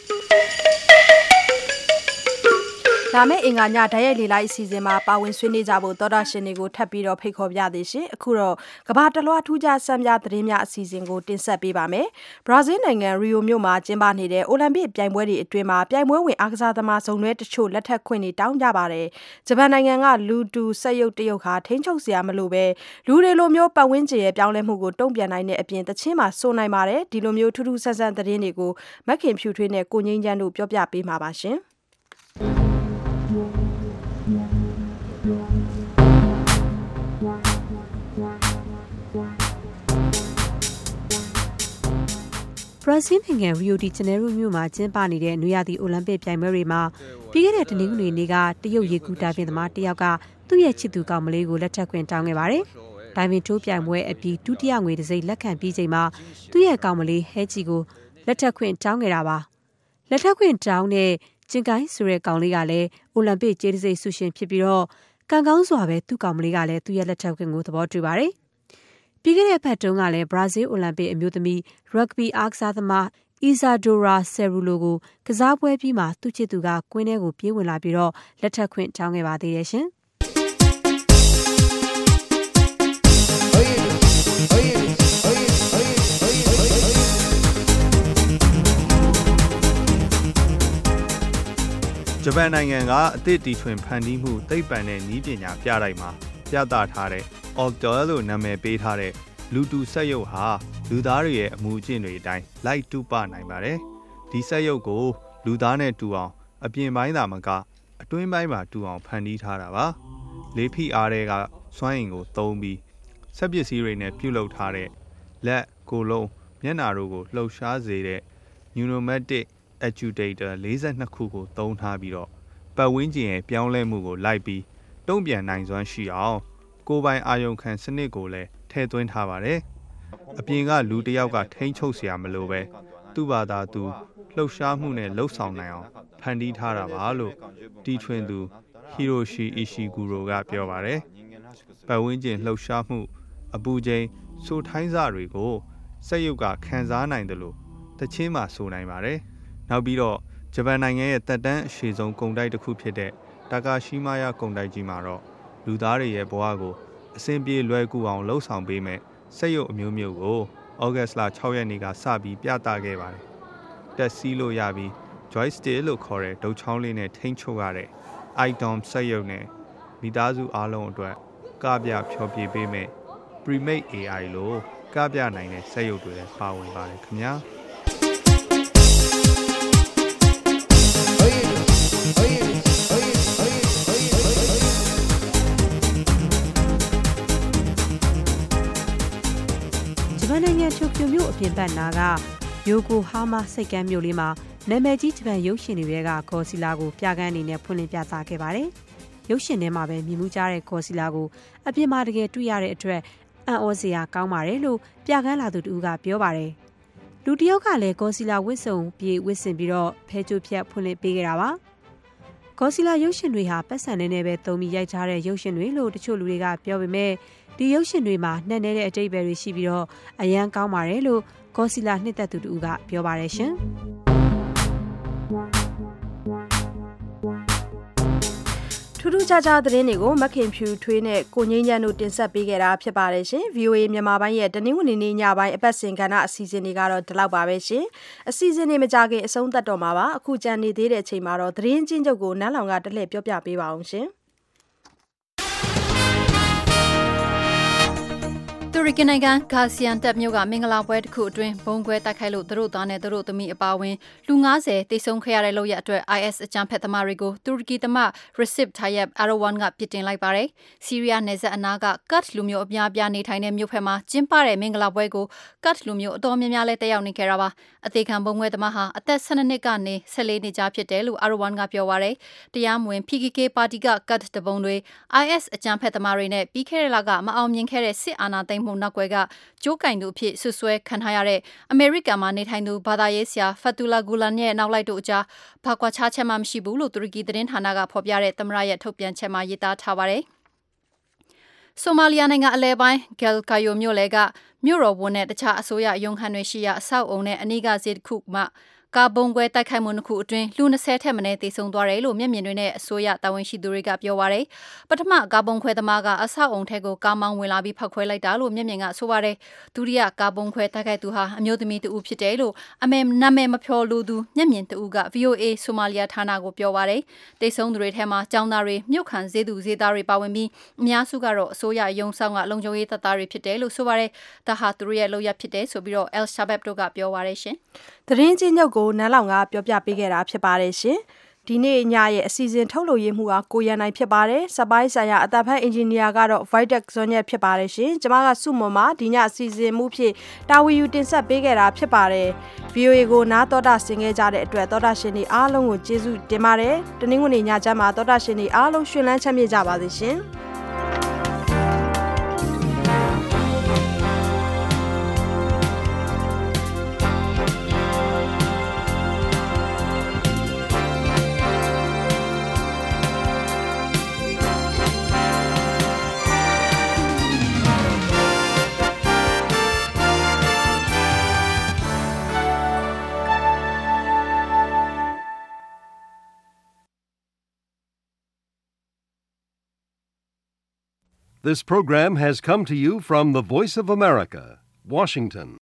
လာမယ့်အင်္ဂါညဓာတ်ရိုက်လေးလိုက်အစီအစဉ်မှာပါဝင်ဆွေးနွေးကြဖို့သောတာရှင်တွေကိုထပ်ပြီးတော့ဖိတ်ခေါ်ပြသေးရှင်အခုတော့ကဘာတလွှားထူးခြားစံပြသတင်းများအစီအစဉ်ကိုတင်ဆက်ပေးပါမယ်ဘရာဇီးနိုင်ငံရီယိုမြို့မှာကျင်းပနေတဲ့အိုလံပစ်ပြိုင်ပွဲတွေအတွင်းမှာပြိုင်ပွဲဝင်အားကစားသမားစုံတွဲတချို့လက်ထပ်ခွင့်တွေတောင်းကြပါတယ်ဂျပန်နိုင်ငံကလူတူစက်ရုပ်တရုတ်ဟာထိန်းချုပ်စရာမလိုပဲလူတွေလိုမျိုးပတ်ဝန်းကျင်ရဲ့ပြောင်းလဲမှုကိုတုံ့ပြန်နိုင်တဲ့အပြင်တချင်းမှာစိုးနိုင်ပါတယ်ဒီလိုမျိုးထူးထူးဆန်းဆန်းသတင်းတွေကိုမက်ခင်ဖြူထွေးနဲ့ကိုငိမ့်ချမ်းတို့ပြောပြပေးမှာပါရှင်ဘရာဇီးနိုင်ငံရီယိုဒီဂျနေရိုမြို့မှာကျင်းပနေတဲ့နွေရာသီအိုလံပစ်ပြိုင်ပွဲတွေမှာပြီးခဲ့တဲ့တနင်္ဂနွေနေ့ကတရုတ်ရေကူတာပင်သမားတယောက်ကသူ့ရဲ့ချစ်သူကောင်မလေးကိုလက်ထပ်ခွင့်တောင်းခဲ့ပါတယ်။တိုင်ပင်ထိုးပြိုင်ပွဲအပြီးဒုတိယငွေတစ်စိတ်လက်ခံပြီးချိန်မှာသူ့ရဲ့ကောင်မလေးဟဲချီကိုလက်ထပ်ခွင့်တောင်းခဲ့တာပါ။လက်ထပ်ခွင့်တောင်းတဲ့ကျင်ကိုင်းဆိုတဲ့ကောင်လေးကလည်းအိုလံပစ်ကျေးဇူးဆုရှင်ဖြစ်ပြီးတော့ကံကောင်းစွာပဲသူ့ကောင်မလေးကလည်းသူ့ရဲ့လက်ထပ်ခွင့်ကိုသဘောတူပါတယ်။ပြီးခဲ့တဲ့ဖက်တုန်းကလည်းဘရာဇီးအိုလံပစ်အမျိုးသမီးရက်ဂ်ဘီအားကစားသမားအီဇာဒိုရာဆယ်ရူလိုကိုကစားပွဲပြီးမှသူ့ချစ်သူကကွင်းထဲကိုပြေးဝင်လာပြီးတော့လက်ထပ်ခွင့်တောင်းခဲ့ပါသေးတယ်ရှင်။ဂျပန်နိုင်ငံကအသစ်တီထွင်ဖန်တီးမှုသိပ္ပံနဲ့နည်းပညာပြတိုက်မှာပြသထားတဲ့ Alter လို့နာမည်ပေးထားတဲ့လူတူစက်ရုပ်ဟာလူသားတွေရဲ့အမူအကျင့်တွေအတိုင်းလိုက်တူပနိုင်ပါတယ်။ဒီစက်ရုပ်ကိုလူသားနဲ့တူအောင်အပြင်ပိုင်းသာမကအတွင်းပိုင်းမှာတူအောင်ဖန်တီးထားတာပါ။လေးဖိအားတွေကစွမ်းအင်ကိုသုံးပြီးစက်ပစ္စည်းတွေနဲ့ပြုလုပ်ထားတဲ့လက်ကိုယ်လုံးမျက်နှာတို့ကိုလှုပ်ရှားစေတဲ့ pneumatic actuator ၄၂ခုကိုသုံးထားပြီးတော့ပတ်ဝန်းကျင်ရဲ့ပြောင်းလဲမှုကိုလိုက်ပြီးတုံ့ပြန်နိုင်စွမ်းရှိအောင်ကိုယ်ပိုင်အာရုံခံစနစ်ကိုလည်းထည့်သွင်းထားပါတယ်။အပြင်ကလူတစ်ယောက်ကထိန်းချုပ်เสียမလို့ပဲသူ့ဘာသာသူလှုပ်ရှားမှုနဲ့လှုပ်ဆောင်နိုင်အောင်ဖန်တီးထားတာပါလို့တီထွင်သူဟီရိုရှီအီရှီဂူရိုကပြောပါတယ်။ပတ်ဝန်းကျင်လှုပ်ရှားမှုအပူချိန်ဆိုထိုင်းစတွေကိုစက်ရုပ်ကခံစားနိုင်တယ်လို့တချင်းမှဆိုနိုင်ပါတယ်။နောက်ပြီးတော့ဂျပန်နိုင်ငံရဲ့တက်တန်းအရှိဆုံးကုန်တိုက်တစ်ခုဖြစ်တဲ့တာကာရှိမာယာကုန်တိုက်ကြီးမှာတော့လူသားတွေရဲ့ဘဝကိုအဆင်ပြေလွယ်ကူအောင်လှုပ်ဆောင်ပေးမယ်စက်ရုပ်အမျိုးမျိုးကိုဩဂတ်စ်လ၆ရက်နေ့ကစပြီးပြသခဲ့ပါတယ်။တက်စီးလို့ရပြီး joystick လို့ခေါ်တဲ့ဒုတ်ချောင်းလေးနဲ့ထိန်းချုပ်ရတဲ့ item စက်ရုပ်နဲ့မိသားစုအားလုံးအတွက်ကပြဖြောပြပေးမယ် Premade အေ အိုင် လို့ကပြနိုင်တဲ့စက်ရုပ်တွေလည်းပါဝင်ပါတယ်ခင်ဗျာ။ဂျပန်နိုင်ငံတိုကျိုမြို့အပြင်ဘက်နာကယိုကိုဟာမာစိတ်ကမ်းမြို့လေးမှာနာမည်ကြီးဂျပန်ရုပ်ရှင်တွေကဂေါ်စီလာကိုပြကန်းအနေနဲ့ဖွင့်လှစ်ပြသခဲ့ပါတယ်။ရုပ်ရှင်ထဲမှာပဲမြင်မှုကြတဲ့ဂေါ်စီလာကိုအပြင်မှာတကယ်တွေ့ရတဲ့အတွက်အံ့ဩစရာကောင်းပါတယ်လို့ပြကန်းလာသူတူကပြောပါတယ်။လူတယောက်ကလည်းဂေါ်စီလာဝစ်စုံပြေဝစ်စင်ပြီးတော့ဖဲချိုးဖြတ်ဖွင့်လှစ်ပေးခဲ့တာပါ။ဂေါ်စီလာရုပ်ရှင်တွေဟာပတ်စံနေနဲ့ပဲသုံးပြီးရိုက်ထားတဲ့ရုပ်ရှင်တွေလို့တချို့လူတွေကပြောပေမဲ့ဒီရုပ်ရှင်တွေမှာနှက်နေတဲ့အတိတ်ပဲတွေရှိပြီးတော့အရန်ကောင်းပါတယ်လို့ဂေါ်စီလာနှစ်သက်သူတူကပြောပါတယ်ရှင်။ထူးထူးခြားခြားသတင်းတွေကိုမခင်ဖြူထွေးနဲ့ကိုငိမ့်ချမ်းတို့တင်ဆက်ပေးခဲ့တာဖြစ်ပါတယ်ရှင်။ ဗီအိုအေ မြန်မာပိုင်းရဲ့တနင်္ဂနွေနေ့ညပိုင်းအပတ်စဉ်ကဏ္ဍအစီအစဉ်တွေကတော့ဒီလောက်ပါပဲရှင်။အစီအစဉ်တွေမကြခင်အဆုံးသတ်တော့မှာပါ။အခုကြံနေသေးတဲ့အချိန်မှာတော့သတင်းချင်းချုပ်ကိုနန်းလောင်ကတလှည့်ပြောပြပေးပါအောင်ရှင်။တူရကီနိုင်ငံဂါဇီယန်တက်မြို့ကမင်္ဂလာပွဲတစ်ခုအတွင်းဘုံကွဲတိုက်ခိုက်လို့သူတို့သားနဲ့သူတို့သမီးအပါအဝင်လူ၅၀တိတ်ဆုံးခဲ့ရတဲ့လုပ်ရအတွက် အိုင်အက်စ် အကြမ်းဖက်သမားတွေကိုတူရကီသမ္မတ Recep Tayyip Erdogan ကပြစ်တင်လိုက်ပါတယ်။ဆီးရီးယားနယ်စပ်အနားကကတ်လူမျိုးအများပြားနေထိုင်တဲ့မြို့ဖက်မှာကျင်းပတဲ့မင်္ဂလာပွဲကိုကတ်လူမျိုးအတော်များများလည်းတက်ရောက်နေခဲ့တာပါ။အသေးခံဘုံကွဲသမားဟာအသက်၁၂နှစ်ကနေ၁၄နှစ်ကြားဖြစ်တယ်လို့ Erdogan ကပြောပါတယ်။တရားမဝင် ပီ ကေ ကေ ပါတီကကတ်တပုံတွေ အိုင်အက်စ် အကြမ်းဖက်သမားတွေနဲ့ပြီးခဲ့တဲ့လကမအောင်မြင်ခဲ့တဲ့စစ်အာဏာသိမ်းမှုနောက်ကွယ်ကကျိုးကင်သူအဖြစ်ဆွဆွဲခံထားရတဲ့အမေရိကန်မှာနေထိုင်သူဘာသာရေးဆရာ Fethullah Gulen ရဲ့နောက်လိုက်တို့အကြားဘာကွာခြားချက်မှမရှိဘူးလို့တူရကီသတင်းဌာနကဖော်ပြတဲ့သမ္မတရဲ့ထုတ်ပြန်ချက်မှာရေးသားထားပါတယ်။ဆိုမာလီယာနိုင်ငံအလဲပိုင်းဂယ်ကာယိုမြို့လေကမြို့တော်ဝန်နဲ့တခြားအစိုးရရုံးခန်းတွေရှိရာအဆောက်အုံနဲ့အနီးကဈေးတစ်ခုမှကာဘုံကွဲတိုက်ခိုက်မှုတစ်ခုအတွင်းလူ၂၀ထက်မနည်းသေဆုံးသွားတယ်လို့မျက်မြင်တွေနဲ့အစိုးရတာဝန်ရှိသူတွေကပြောပါရယ်ပထမကာဘုံခွဲသမားကအဆောက်အုံထဲကိုကားမောင်းဝင်လာပြီးဖောက်ခွဲလိုက်တာလို့မျက်မြင်ကဆိုပါရယ်ဒုတိယကာဘုံခွဲတိုက်ခိုက်သူဟာအမျိုးသမီးတဦးဖြစ်တယ်လို့အမေနာမည်မပြောလို့သူမျက်မြင်တဦးက ဗီအိုအေ ဆိုမာလီယာဌာနကိုပြောပါရယ်သေဆုံးသူတွေထဲမှာចောင်းသားတွေမြို့ခံဈေးသူဈေးသားတွေပါဝင်ပြီးအများစုကတော့အစိုးရရုံးဆောင်ကလုံခြုံရေးတပ်သားတွေဖြစ်တယ်လို့ဆိုပါရယ်ဒါဟာသူတို့ရဲ့လုပ်ရဖြစ်တယ်ဆိုပြီးတော့ El Shabab တို့ကပြောပါရယ်ရှင်သတင်းချင်းညုပ်ကိုနန်းလောင်ကပြောပြပေးခဲ့တာဖြစ်ပါတယ်ရှင်။ဒီနေ့ညရဲ့အစီအစဉ်ထုတ်လုပ်ရေးမှုကကိုရန်နိုင်ဖြစ်ပါတယ်။စပိုင်းဆိုင်ရာအတဖက်အင်ဂျင်နီယာကတော့ Vitek ဇွန်ရက်ဖြစ်ပါတယ်ရှင်။ကျွန်မကစုမွန်မှာဒီညအစီအစဉ်မှုဖြစ်တာဝီယူတင်ဆက်ပေးခဲ့တာဖြစ်ပါတယ်။ ဗီအိုအေ ကိုနားတော်တာဆင်ခဲ့ကြတဲ့အတွက်တော်တာရှင်တွေအားလုံးကိုကျေးဇူးတင်ပါတယ်။တနင်္ဂနွေညချမ်းမှာတော်တာရှင်တွေအားလုံးရှင်လန်းချမ်းမြေ့ကြပါစေရှင်။ This program has come to you from the Voice of America, Washington.